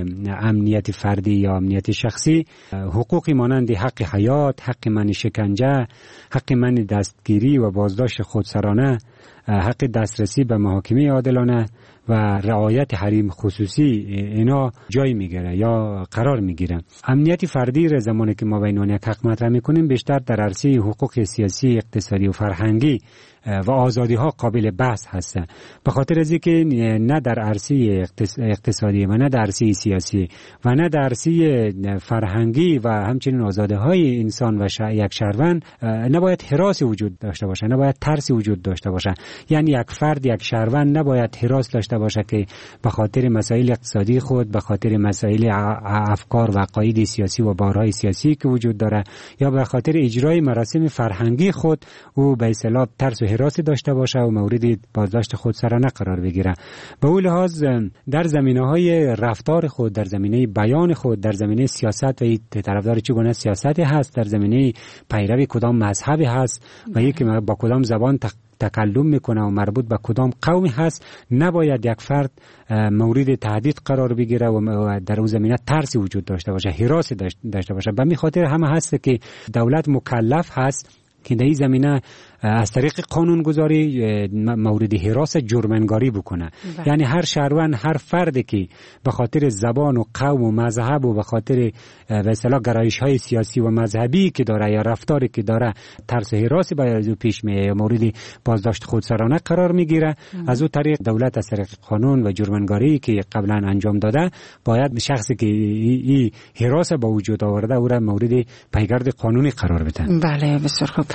امنیت فردی یا امنیت شخصی حقوقی مانند حق حیات، حق منع شکنجه، حق منع دستگیری و بازداشت خودسرانه، حق دسترسی به محاکمه عادلانه و رعایت حریم خصوصی اینا جای میگیره یا قرار میگیره. امنیت فردی را زمانی که ما به عنوان یک حق مطرح میکنیم بیشتر در عرصه حقوق سیاسی، اقتصادی و فرهنگی و آزادی ها قابل بحث هست. به خاطر از اینکه نه در عرصه اقتصادی و نه در عرصه سیاسی و نه در عرصه فرهنگی و همچنین آزادی های انسان و یک شهروند نباید هراسی وجود داشته باشه، نباید ترسی وجود داشته باشه. یعنی یک فرد، یک شهروند نباید هراس داشته باشه که به خاطر مسائل اقتصادی خود، به خاطر مسائل افکار و عقاید سیاسی و بارهای سیاسی که وجود داره یا به خاطر اجرای مراسم فرهنگی خود او به اصطلاح ترس و هراس داشته باشه و مورد بازداشت خودسرانه قرار بگیره. به اون لحاظ در زمینه‌های رفتار خود، در زمینه بیان خود، در زمینه سیاست و طرفدار چگونه سیاستی هست، در زمینه پیروی کدام مذهبی هست و یکی با کدام زبان تکلم میکنه و مربوط به کدام قومی هست، نباید یک فرد مورد تهدید قرار بگیره و در اون زمینه ترسی وجود داشته باشه، هراسی داشته باشه. به می خاطر همه هست که دولت مکلف هست که در این زمینه از طریق قانونگذاری مورد هراس جرم‌انگاری بکنه. یعنی هر شهروند، هر فردی که به خاطر زبان و قوم و مذهب و به خاطر به اصطلاح گرایش‌های سیاسی و مذهبی که داره یا رفتاری که داره ترس و هراسی باید پیش میاد یا مورد بازداشت خودسرانه قرار میگیره، از اون طریق دولت از طریق قانون و جرم‌انگاری که قبلا انجام داده باید شخصی که این هراس با وجود آورده او را مورد پیگرد قانونی قرار بده. بله، بسیار خوب.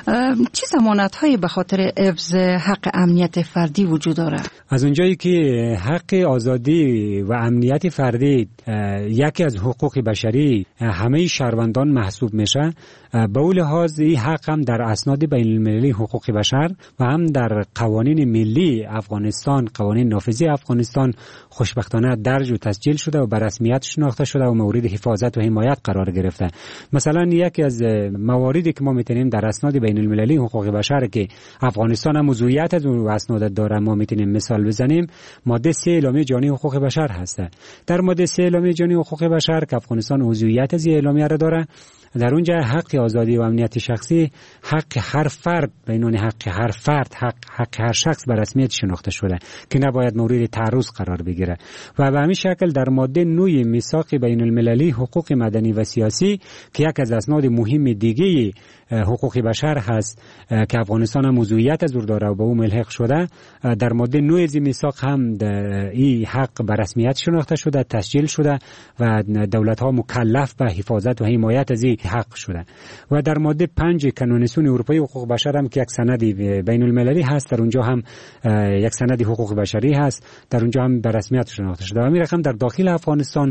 چه ضمانت‌هایی به خاطر حفظ حق امنیت فردی وجود دارد؟ از اونجایی که حق آزادی و امنیت فردی یکی از حقوق بشری همه شهروندان محسوب میشه، به اون لحاظ این حق هم در اسناد بین المللی حقوق بشر و هم در قوانین ملی افغانستان، قوانین نافذه افغانستان خوشبختانه درج و تسجیل شده و به رسمیت شناخته شده و مورد حفاظت و حمایت قرار گرفته. مثلا یکی از مواردی که ما میتونیم در اسناد بین المللی حقوق بشر که افغانستان هم عضویت از اون اسناد داره ما میتونیم مثال بزنیم، ماده 3 اعلامیه جهانی حقوق بشر هست. در ماده 3 اعلامیه جهانی حقوق بشر که افغانستان عضویت از این اعلامیه را داره، در اونجا حق آزادی و امنیت شخصی حق هر فرد به عنوان حق هر فرد، حق هر شخص به رسمیت شناخته شده که نباید مورد تعرض قرار بگیره. و به همین شکل در ماده 9 میثاق بین المللی حقوق مدنی و سیاسی که یک از اسناد مهم دیگه حقوق بشر هست که افغانستان هم عضویت از اون داره و به اون ملحق شده، در ماده 9 از میثاق هم این حق به رسمیت شناخته شده، تسجیل شده و دولت ها مکلف به حفاظت و حمایت از این حق شده. و در ماده 5 کنونسیون اروپایی حقوق بشر هم که یک سند بین المللی هست، در اونجا هم یک سند حقوق بشری هست، در اونجا هم به رسمیت شناخته شده. و همین رقم در داخل افغانستان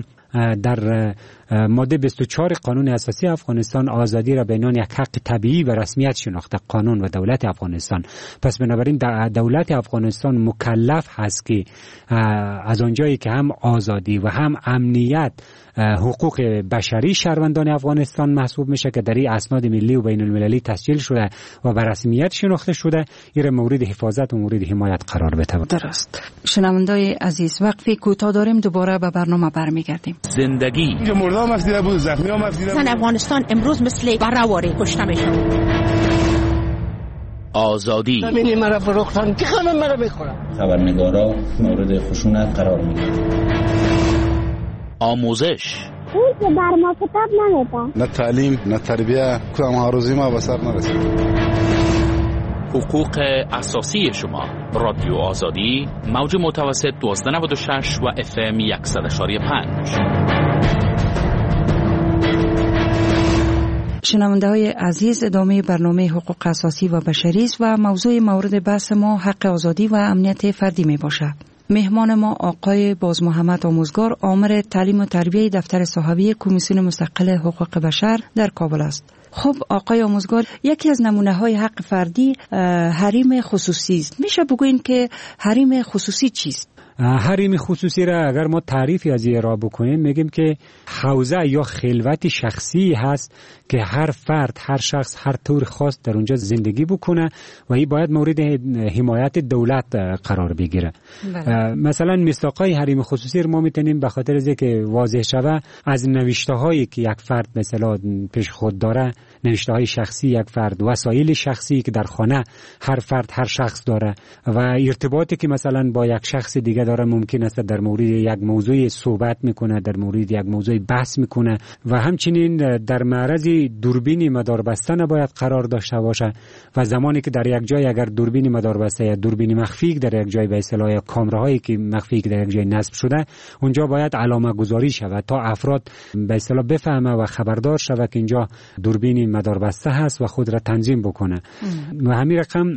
در ماده 24 قانون اساسی افغانستان آزادی را به عنوان یک حق طبیعی و رسمیت شناخته قانون و دولت افغانستان. پس بنابراین دولت افغانستان مکلف هست که از آنجایی که هم آزادی و هم امنیت حقوق بشری شهروندان افغانستان محسوب میشه که در این اسناد ملی و بین المللی تسجیل شده و به رسمیت شناخته شده، این مورد حفاظت و مورد حمایت قرار بده. درست. شنوندای عزیز، وقفی کوتاه داریم، دوباره به برنامه برمیگردیم. زندگی مردم افدیده بود، زخمی هم افدیده بود. افغانستان امروز مثل بره‌واره کشته میشه. آزادی زمینی مرا فروختن، که همه مرا میخورن. خبرنگارا مورد خشونت قرار میگیرن. آموزش اون که بر ما کتاب نمیدن، نه تعلیم نه تربیه، کدام هاروزی ما به سر نرسید. حقوق اساسی شما. رادیو آزادی، موج متوسط 1296 و FM 100.5. شنونده های عزیز، ادامه برنامه حقوق اساسی و بشری است و موضوع مورد بحث ما حق آزادی و امنیت فردی می باشد. مهمان ما آقای باز محمد آموزگار، آمر تعلیم و تربیه دفتر صاحبی کمیسیون مستقل حقوق بشر در کابل است. خب آقای آموزگار، یکی از نمونه های حق فردی حریم خصوصی است. میشه بگوین که حریم خصوصی چیست؟ حریم خصوصی را اگر ما تعریفی از این را بکنیم میگیم که حوزه یا خلوت شخصی هست که هر فرد، هر شخص هر طور خاص در اونجا زندگی بکنه و این باید مورد حمایت دولت قرار بگیره. مثلا مصداقای حریم خصوصی رو ما میتونیم به خاطر از اینکه واضح شوه از نوشته هایی که یک فرد مثلا پیش خود داره، نوشته های شخصی یک فرد، وسایل شخصی که در خانه هر فرد هر شخص داره و ارتباطی که مثلا با یک شخص دیگه داره، ممکن است در مورد یک موضوع صحبت میکنه، در مورد یک موضوع بحث میکنه و همچنین در معرض دوربین مداربسته نباید قرار داشته باشه و زمانی که در یک جای اگر دوربین مداربسته یا دوربین مخفی در یک جای به اصطلاح یا کامراهایی که مخفی در یک جای نصب شده اونجا باید علامه گذاری شود تا افراد به اصطلاح بفهمه و خبردار شود که اینجا دوربین مداربسته هست و خود را تنظیم بکنه. و همین رقم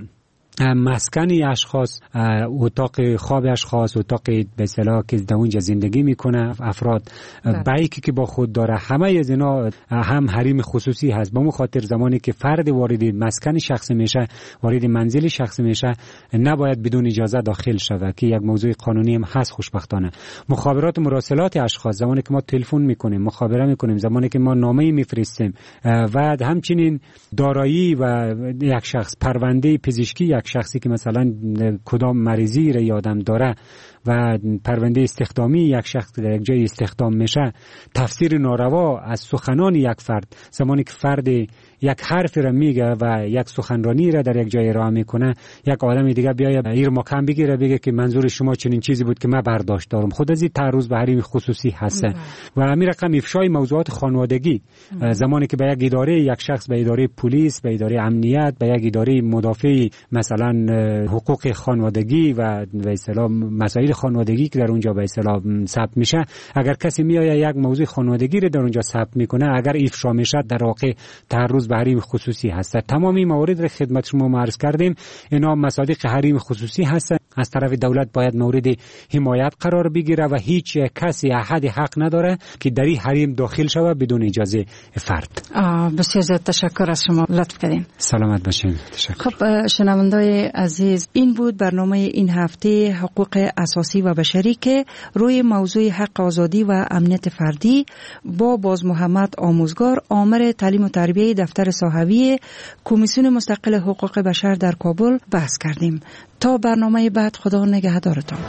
مسکنی اشخاص، اتاق خواب اشخاص، اتاق به اصطلاح که در اونجا زندگی میکنه افراد، بایکی که با خود داره، همه از اینا هم حریم خصوصی هست. با خاطر زمانی که فرد وارد مسکن شخصی میشه، وارد منزل شخصی میشه، نباید بدون اجازه داخل شود که یک موضوع قانونی هم هست. خوشبختانه مخابرات مراسلات اشخاص، زمانی که ما تلفن میکنیم، مخابره میکنیم، زمانی که ما نامه میفرستیم و همچنین دارایی و یک شخص، پرونده پزشکی یک شخصی که مثلا کدام مریضی را یادم داره و پرونده استخدامی یک شخص در یک جای استخدام میشه، تفسیر ناروا از سخنان یک فرد، زمانی که فرد یک حرف را میگه و یک سخنرانی را در یک جای ارائه میکنه، یک آدم دیگه بیاید ایر مکان بگیره بگه که منظور شما چنین چیزی بود که من برداشت دارم، خود از این تعرض به حریم خصوصی هست. و همین رقم افشای موضوعات خانوادگی، زمانی که به یک اداره، یک شخص به اداره پلیس، به اداره امنیت، به یک اداره مدافع مثلا حقوق خانوادگی و به اصطلاح مسائل خانوادگی که در اونجا به اصطلاح ثبت میشه، اگر کسی میآید یک موضوع خانوادگی رو در اونجا ثبت میکنه، اگر افشا میشه در واقع تعرض به حریم خصوصی هست. تمامی موارد را خدمت شما عرض کردیم، اینا مصادیق حریم خصوصی هست. از طرف دولت باید مورد حمایت قرار بگیره و هیچ کسی احد حق نداره که در این حریم داخل شود بدون اجازه فرد. بسیار زیاد تشکر از شما، لطف کردین. سلامت باشین. تشکر. خب شنوندای عزیز، این بود برنامه این هفته حقوق اساسی و بشری که روی موضوع حق آزادی و امنیت فردی با باز محمد آموزگار، آمر تعلیم و تربیه دفتر صاحبی کمیسیون مستقل حقوق بشر در کابل بحث کردیم. تا برنامه بعد، خدا نگهدارتان.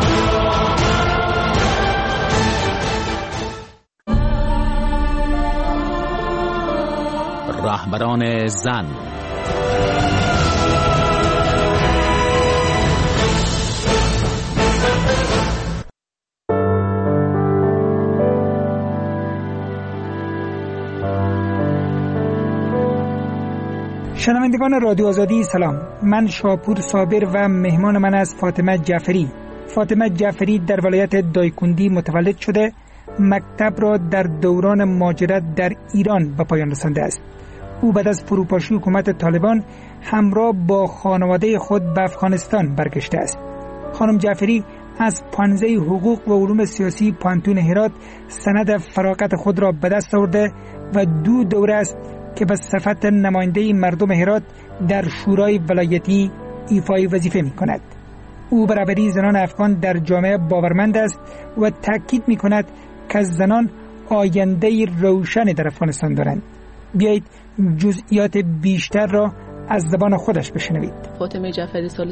رهبران زن. شنوندگان رادیو آزادی سلام، من شاپور صابر و مهمان من از فاطمه جعفری. فاطمه جعفری در ولایت دایکندی متولد شده، مکتب را در دوران مهاجرت در ایران به پایان رسانده است. او بعد از فروپاشی حکومت طالبان همراه با خانواده خود به افغانستان برگشته است. خانم جعفری از پانزه حقوق و علوم سیاسی پانتون هرات سند فراغت خود را به دست آورده و 2 دوره است که به صفت نماینده مردم هرات در شورای ولایتی ایفای وظیفه می کند. او برابری زنان افغان در جامعه باورمند است و تاکید می کند که زنان آینده روشنی در افغانستان دارند. بیایید جزئیات بیشتر را از زبان خودش بشنوید. فاطمه جعفری سال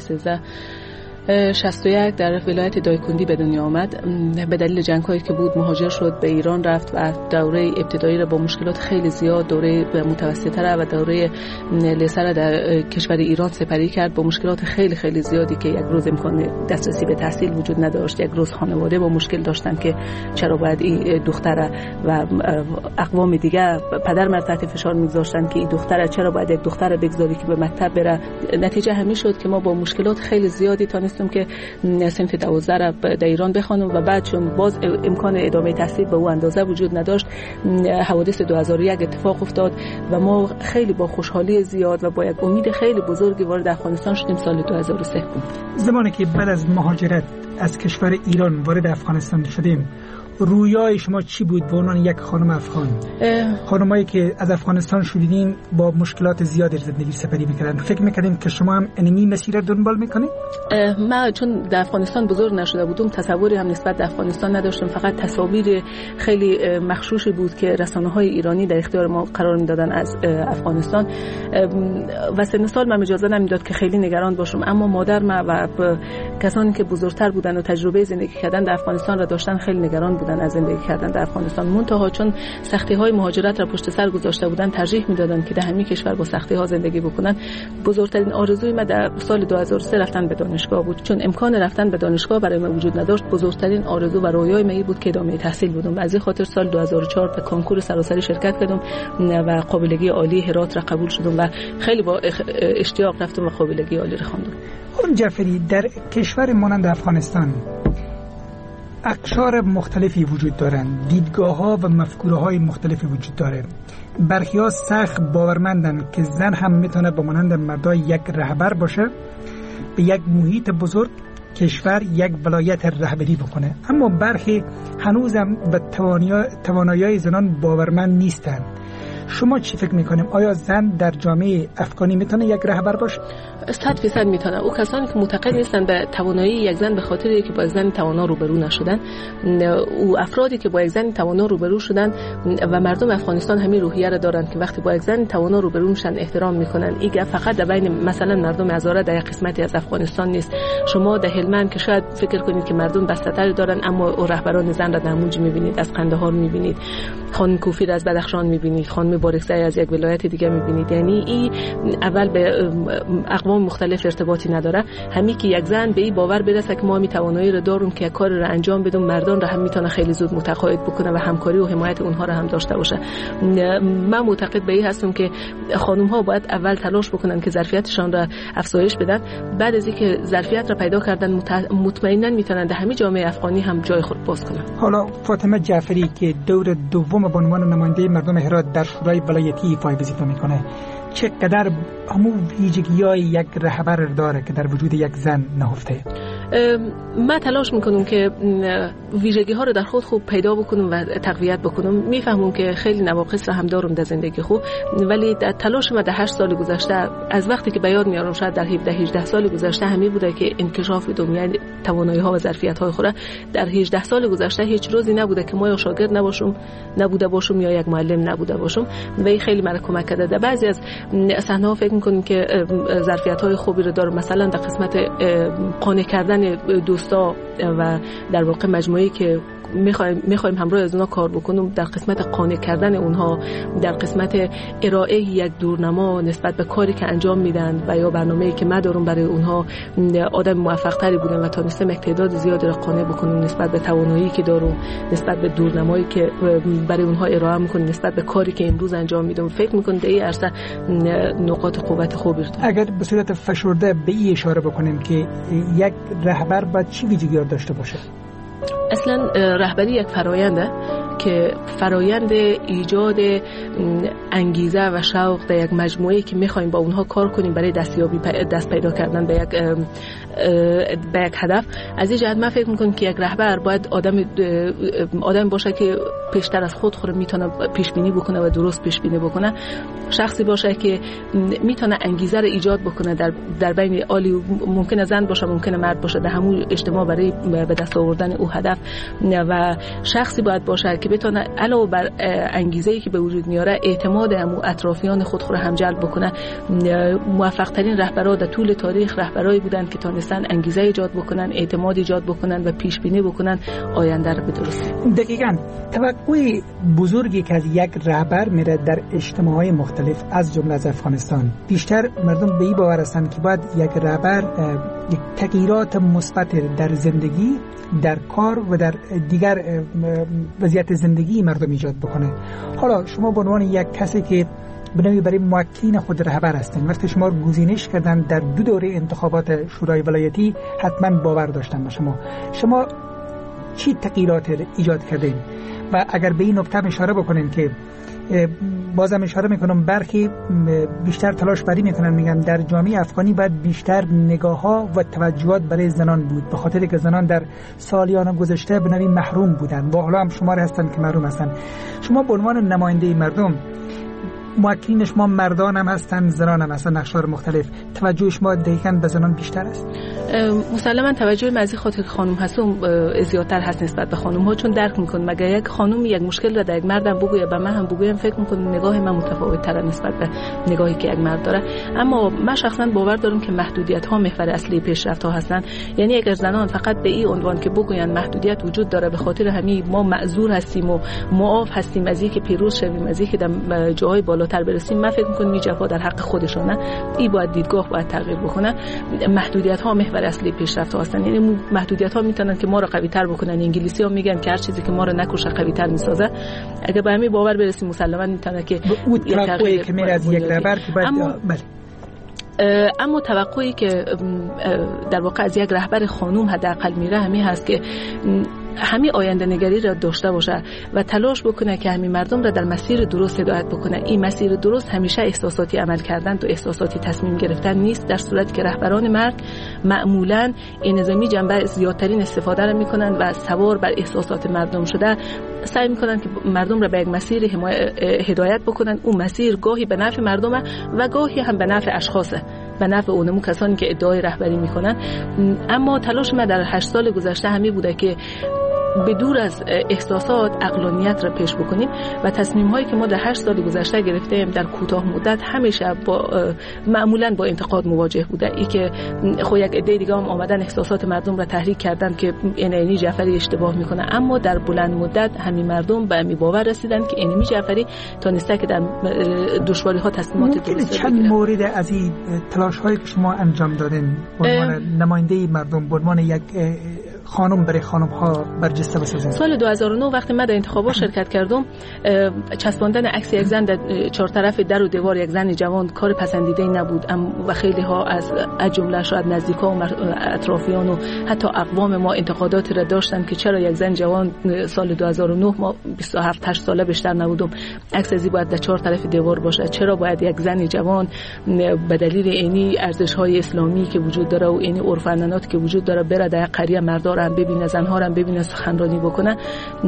1361 در ولایت دایکندی به دنیا آمد. به دلیل جنگ‌هایی که بود مهاجر شد، به ایران رفت و دوره ابتدایی را با مشکلات خیلی زیاد، دوره متوسطه را و دوره لیسه را در کشور ایران سپری کرد با مشکلات خیلی خیلی زیادی که یک روز امکان دسترسی به تحصیل وجود نداشت، یک روز خانواده با مشکل داشتن که چرا باید این دختر و اقوام دیگه پدر مر تحت فشار می‌گذاشتن که این دختر چرا باید یک دختر بگذاری که به مکتب بره. نتیجه همین شد که ما با مشکلات خیلی زیادی تونستیم که صنف 12 را در ایران بخوانم و بعد چون باز امکان ادامه تحصیل به اون اندازه وجود نداشت، حوادث 2001 اتفاق افتاد و ما خیلی با خوشحالی زیاد و با یک امید خیلی بزرگی وارد افغانستان شدیم سال 2003. زمانی که بعد از مهاجرت از کشور ایران وارد افغانستان شدیم، رویای شما چی بود به عنوان یک خانم افغان؟ خانمایی که از افغانستان شدیدین با مشکلات زیادی زندگی سپری میکردن، فکر میکردیم که شما هم انمی مسیر رو دنبال میکنید؟ من چون در افغانستان بزرگ نشده بودم تصوری هم نسبت به افغانستان نداشتم، فقط تصاویر خیلی مخشوشی بود که رسانه‌های ایرانی در اختیار ما قرار میدادن از افغانستان و سن سال من اجازه نمیداد که خیلی نگران باشم. اما مادر من و کسانی که بزرگتر بودن و تجربه زندگی کردن در افغانستان را داشتن خیلی نگران بودن از زندگی کردن در افغانستان. منتها چون سختی‌های مهاجرت را پشت سر گذاشته بودن ترجیح میدادن که در همین کشور با سختی‌ها زندگی بکنن. بزرگترین آرزوی من در سال 2003 رفتن به دانشگاه بود. چون امکان رفتن به دانشگاه برای من وجود نداشت، بزرگترین آرزو و رویای من بود که ادامه تحصیل بدم. از این خاطر سال 2004 به کنکور سراسری شرکت کردم و قابلگی عالی هرات را قبول شدم و خیلی با اشتیاق رفتم و قابلگی عالی را خواندم. خانم جعفری، در کشور مانند افغانستان اقشار مختلفی وجود دارند، دیدگاه‌ها و مفکوره‌های مختلفی وجود داره. برخی‌ها سخت باورمندن که زن هم میتونه به مانند مردای یک رهبر باشه، به یک محیط بزرگ کشور یک ولایت رهبری بکنه، اما برخی هنوزم به توانایی زنان باورمند نیستند. شما چی فکر میکنیم؟ آیا زن در جامعه افغانی میتونه یک رهبر باشه؟ 100% میتونه. او کسانی که معتقد نیستن به توانایی یک زن به خاطر اینکه با یک زن توانا روبرو نشدن، او افرادی که با یک زن توانا روبرو شدن و مردم افغانستان همین روحیه را دارن که وقتی با یک زن توانا روبرو میشن احترام میکنن. این فقط در بین مثلا مردم هزاره در یک قسمتی از افغانستان نیست. شما در هلمند که شاید فکر کنید که مردم بسته‌تر دارن، اما رهبران زن را در موج میبینید، از قندهار میبینید، خانم کوفیر از بدخشان میبینید، خانم بارکزئی از یک ولایت دیگه میبینید. یعنی این اول به اقوام مختلف ارتباطی نداره. همین که یک زن به این باور برسه که ما می توانایی رو داریم که کار رو انجام بدیم، مردان رو هم میتونه خیلی زود متقاعد بکنه و همکاری و حمایت اونها رو هم داشته باشه. من معتقد به این هستم که خانم ها باید اول تلاش بکنن که ظرفیتشان را افزایش بدن، بعد از اینکه ظرفیت را پیدا کردن مطمئنا میتونن در همین جامعه افغانی هم جای خود باز کنن. حالا فاطمه جعفری که دور دوم به عنوان نماینده مردم هرات در شورای ولایتی ایفای وظیفه میکنه، چقدر همون ویژگی‌های یک رهبر داره که در وجود یک زن نهفته؟ من تلاش میکنم که ویژگی ها رو در خود خوب پیدا بکنم و تقویت بکنم. میفهمم که خیلی نواقص هم دارم در زندگی خوب، ولی در تلاش من در 8 سال گذشته، از وقتی که به یاد میارم شاید در 17-18 سال گذشته همین بوده که انکشاف بدم، یعنی توانایی ها و ظرفیت های خود. در 18 سال گذشته هیچ روزی نبوده که ما یا شاگرد نبوده باشم یا یک معلم نبوده باشم و این خیلی مرا کمک کرده. در بعضی از صحنه‌ها فکر میکنم که ظرفیت های خوبی رو دارم، مثلا در قسمت قانع کردن دوستا و در واقع مجموعه‌ای که میخوایم همراه از اونها کار بکنم، در قسمت قانع کردن اونها، در قسمت ارائه یک دورنما نسبت به کاری که انجام میدن و یا برنامه‌ای که من دارم برای اونها آدم موفق‌تری بودم و تونستم یک تعداد زیادی را قانع بکنم نسبت به توانایی که دارم، نسبت به دورنمایی که برای اونها ارائه میکنم، نسبت به کاری که امروز انجام میدم. فکر میکنم در این عرصه نقاط قوت خوبی دارم. اگر به صورت فشرده به این اشاره بکنیم که یک رهبر باید چی ویژگی‌ها داشته باشه؟ اصلا رهبری یک فراینده که فرایند ایجاد انگیزه و شوق در یک مجموعه که میخوایم با اونها کار کنیم برای دست پیدا کردن به یک هدف. از این جهت من فکر میکنم که یک رهبر باید آدم باشه که پیشتر از خود میتونه پیش بینی بکنه و درست پیش بینی بکنه، شخصی باشه که میتونه انگیزه رو ایجاد بکنه در بین عالی، ممکنه زن باشه ممکنه مرد باشه، در همون اجتماع برای به دست آوردن او هدف، و شخصی باید باشه که بتونه علاوه بر انگیزه‌ای که به وجود میاره اعتماد همون اطرافیان خود رو هم جلب بکنه. موفق ترین رهبران در طول تاریخ رهبرایی بودن که تونستن انگیزه ایجاد بکنن، اعتماد ایجاد بکنن و پیش بینی بکنن آینده رو به درستی. دقیقاً توقع بزرگی که از یک رهبر میره در اجتماعات مختلف از جمله از افغانستان، بیشتر مردم به این باور هستند که باید یک رهبر یک تغییرات مثبت در زندگی، در کار و در دیگر وضعیت زندگی مردم ایجاد بکنه. حالا شما به عنوان یک کسی که بنابراین برای موکلین خود رهبر هستین، وقتی شما گزینش کردن در 2 دوره انتخابات شورای ولایتی حتما باور داشتن به شما چی تغییرات ایجاد کردین؟ و اگر به این نکته اشاره بکنین که بازم اشاره میکنم برخی بیشتر تلاش بری میکنن، میگن در جامعه افغانی باید بیشتر نگاه ها و توجهات برای زنان بود، به خاطر که زنان در سالیان گذشته به نوعی محروم بودن و حالا هم شمار هستن که محروم هستن. شما به عنوان نماینده مردم، موکلین شما مردان هم هستن، زنان هم هستن، نقش‌های مختلف، توجه شما دقیقاً به زنان بیشتر است؟ مسلماً توجه من از خاطر خانم هستم زیادتر هست نسبت به خانم ها، چون درک میکنم مگر یک خانم یک مشکل را در یک مردم بگویه و من هم بگویم، فکر میکنم نگاه من متفاوت تر نسبت به نگاهی که یک مرد داره. اما من شخصا باور دارم که محدودیت ها محور اصلی پیشرفت ها هستند. یعنی اگر زنان فقط به این عنوان که بگوین محدودیت وجود داره، به خاطر همین ما معذور هستیم و معاف هستیم از اینکه پیروز شویم، از اینکه در جاهای بالاتر برسیم، من فکر میکنم این جفا در حق خودشونه. این باید دیدگاه باید تغییر بکنه. محدودیت ها محور اصلی پیشرفت ها هستند. یعنی محدودیت ها میتونن که ما رو قوی تر بکنن. انگلیسی ها میگن که هر چیزی که ما رو نکشه قوی تر میسازه. اگر به همین باور برسیم مسلما میتونه که یک تغییر که میره از یک رهبر که باید اما توقعی که در واقع از یک رهبر خانوم حداقل میره همین هست که همین آینده نگری را داشته باشه و تلاش بکنه که همین مردم را در مسیر درست هدایت بکنه. این مسیر درست همیشه احساساتی عمل کردن و احساساتی تصمیم گرفتن نیست، در صورتی که رهبران مرد معمولاً انضامی جنبه زیادترین استفاده را میکنن و سوار بر احساسات مردم شده سعی میکنن که مردم را به یک مسیر هدایت بکنن. اون مسیر گاهی به نفع مردمه و گاهی هم به نفع اشخاصه، به نفع اونمو کسانی که ادعای رهبری میکنن. اما تلاش ما در 8 سال گذشته همین بوده که به دور از احساسات عقلانیت را پیش بکنیم و تصمیم هایی که ما در 8 سال گذشته گرفتیم در کوتاه مدت همیشه معمولا با انتقاد مواجه بوده. ای که خو یک عده دیگه هم آمدن احساسات مردم را تحریک کردن که اینی جعفری اشتباه میکنه، اما در بلند مدت همین مردم به همین باور رسیدن که اینی جعفری تونسته که در دشواری ها تصمیمات درست چند مورد از این تلاش هایی که شما انجام دادین به عنوان نماینده مردم، به عنوان یک خانم برای خانم ها برجسته بسازید؟ سال 2009 وقتی من در انتخابات شرکت کردم، چسباندن عکس یک زن در 4 طرف در و دیوار یک زن جوان کار پسندیده نبود و خیلی ها از جمله شاید نزدیکان و اطرافیان و حتی اقوام ما انتقاداتی را داشتن که چرا یک زن جوان سال 2009 ما 27-8 ساله بیشتر نبودم عکس ازی باید در 4 طرف دیوار باشه، چرا باید یک زن جوان به دلیل اینی ارزش های اسلامی که وجود داره و اینی عرف عنعنات که وجود داره بره در قریه مردار هم ببینه، زنها هم ببینه، سخنرانی بکنه.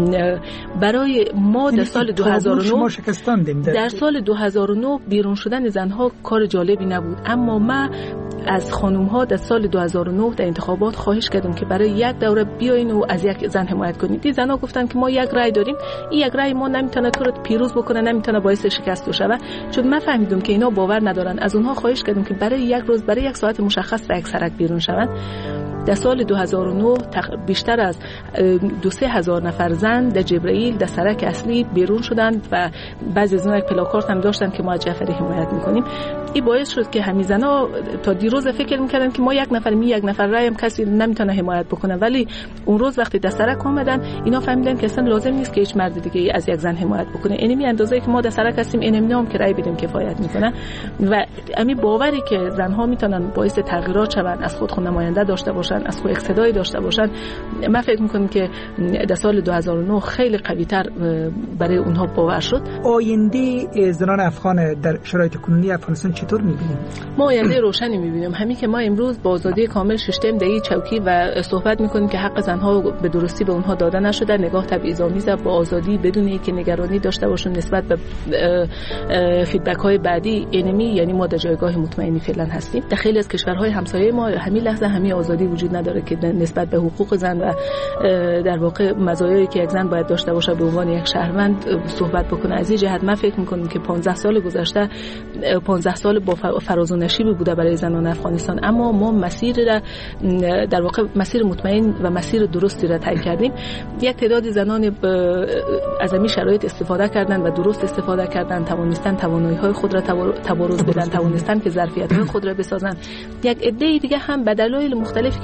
برای ما در سال 2009 در سال 2009 بیرون شدن زنها کار جالبی نبود، اما ما از خانم ها در سال 2009 در انتخابات خواهش کردم که برای یک دوره بیاین و از یک زن حمایت کنید. این زنها گفتن که ما یک رأی داریم، این یک رأی ما نمیتونه تو رو پیروز بکنه، نمیتونه باعث شکست تو شوه. چون من فهمیدم که اینا باور ندارن، از اونها خواهش کردم که برای یک روز، برای یک ساعت مشخص در یک سرک بیرون شوند. در سال 2009 بیشتر از 2-3 هزار نفر زن در جبرائیل در سرک اصلی بیرون شدند و بعضی از اونها پلاکارت هم داشتن که ما از جعفری حمایت میکنیم. این باعث شد که همین زنها تا دیروز فکر میکردن که ما یک نفر رأی هم کسی نمیتونه حمایت بکنه، ولی اون روز وقتی در سرک اومدن اینا فهمیدن که اصلا لازم نیست که هیچ مرد دیگه از یک زن حمایت بکنه. اینمی اندازه‌ای که ما در سرک هستیم اینمی هم که رأی بدیم کفایت میکنه و همین باوری که زنها میتونن باعث تغییرات شون، از خود نماینده داشته باشن، از خود اقتدایی داشته باشن، من فکر میکنم که در سال 2009 خیلی قوی‌تر برای اونها باور شد. آینده زنان افغان در شرایط کنونی افغانستان چطور می‌بینیم؟ ما آینده روشنی می‌بینیم. همین که ما امروز با آزادی کامل ششتیم در این چوکی و صحبت می‌کنیم که حق زن‌ها به درستی به اونها داده نشده، نگاه تبعیض‌آمیز با آزادی بدون اینکه نگرانی داشته باشیم نسبت به فیدبک‌های بعدی اینمی، یعنی ما در جایگاه مطمئنی فعلا هستیم. در خیلی از کشورهای همسایه ما همین لحظه همین آزادی وجود نداره که نسبت به حقوق زن و در واقع مزایایی که یک زن باید داشته باشه به عنوان یک شهروند صحبت بکنه. از این جهت من فکر می‌کنم که 15 سال گذشته 15 سال با فراز و نشیبی بوده برای زنان افغانستان، اما ما مسیر را در واقع مسیر مطمئن و مسیر درستی را طی کردیم. یک تعداد زنان از همین شرایط استفاده کردن و درست استفاده کردن، توانستن توانایی‌های خود را تبارز بدن، توانستن که ظرفیت‌های خود را بسازن. یک عده دیگه هم به دلایل مختلفی که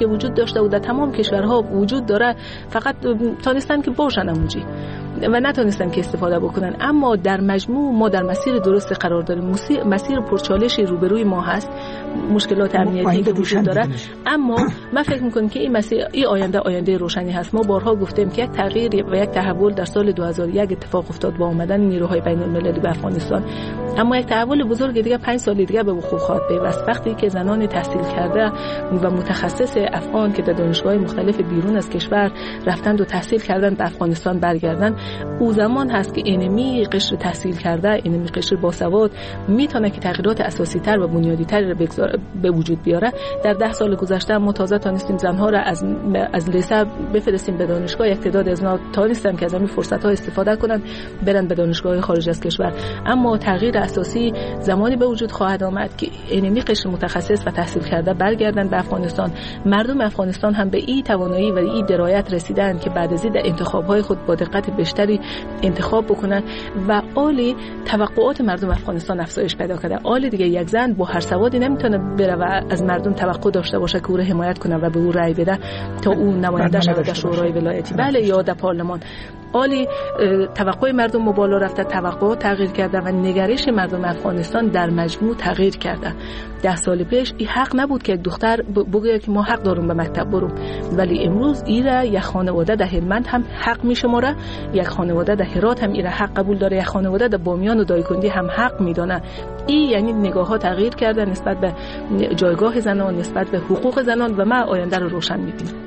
که وجود داشته و در تمام کشورها وجود داره، فقط تانستن که باشن اونجی و نتونستن که استفاده بکنن. اما در مجموع ما در مسیر درست قرار داریم. مسیر پرچالشی روبروی ما هست، مشکلات امنیتی که وجود داره، اما من فکر می‌کنم که این آینده روشنی هست. ما بارها گفتیم که یک تغییر و یک تحول در سال 2001 اتفاق افتاد با آمدن نیروهای بین‌المللی به افغانستان، اما یک تحول بزرگ دیگه 5 سال دیگه به وقوع خواهد پیوست. وقتی که زنان تحصیل کرده و متخصص افغان که در دانشگاه‌های مختلف بیرون از کشور رفتند و تحصیل کردن به افغانستان برگردن، او زمان هست که اینمی قشر تحصیل کرده، اینمی قشر باسواد میتونه که تغییرات اساسی تر و بنیادی تر به وجود بیاره. در 10 سال گذشته ما تازه تونستیم زنها را از لیسه بفرستیم به دانشگاه. یک تعداد از اونها تونستن که از همین فرصت‌ها استفاده کنن برن به دانشگاه خارج از کشور. اما تغییر اساسی زمانی به وجود خواهد آمد که اینمی قشر متخصص و تحصیل کرده برگردن به افغانستان. مردم افغانستان هم به این توانایی و این درایت رسیدن که بعد از این انتخاب‌های خود با دقت بیشتری انتخاب بکنن و عالی توقعات مردم افغانستان افزایش پیدا کرده. عالی دیگه یک زن با هر سوادی نمیتونه بره و از مردم توقع داشته باشه که او را حمایت کنه و به او رأی بده تا او نماینده شود در شورای ولایتی بله یا در پارلمان. عالی توقع مردم بالا رفته، توقعات تغییر کرده و نگرش مردم افغانستان در مجموع تغییر کرده. 10 سال پیش این حق نبود که دختر بگه که ما حق داریم به مکتب بریم، ولی امروز ایره یک خانواده در هلمند هم حق میشماره، یک خانواده در هرات هم ایره حق قبول داره، یک خانواده در بامیان و دایکندی هم حق میدونه. این یعنی نگاه ها تغییر کرده نسبت به جایگاه زنان، نسبت به حقوق زنان و ما آینده رو روشن میبینیم.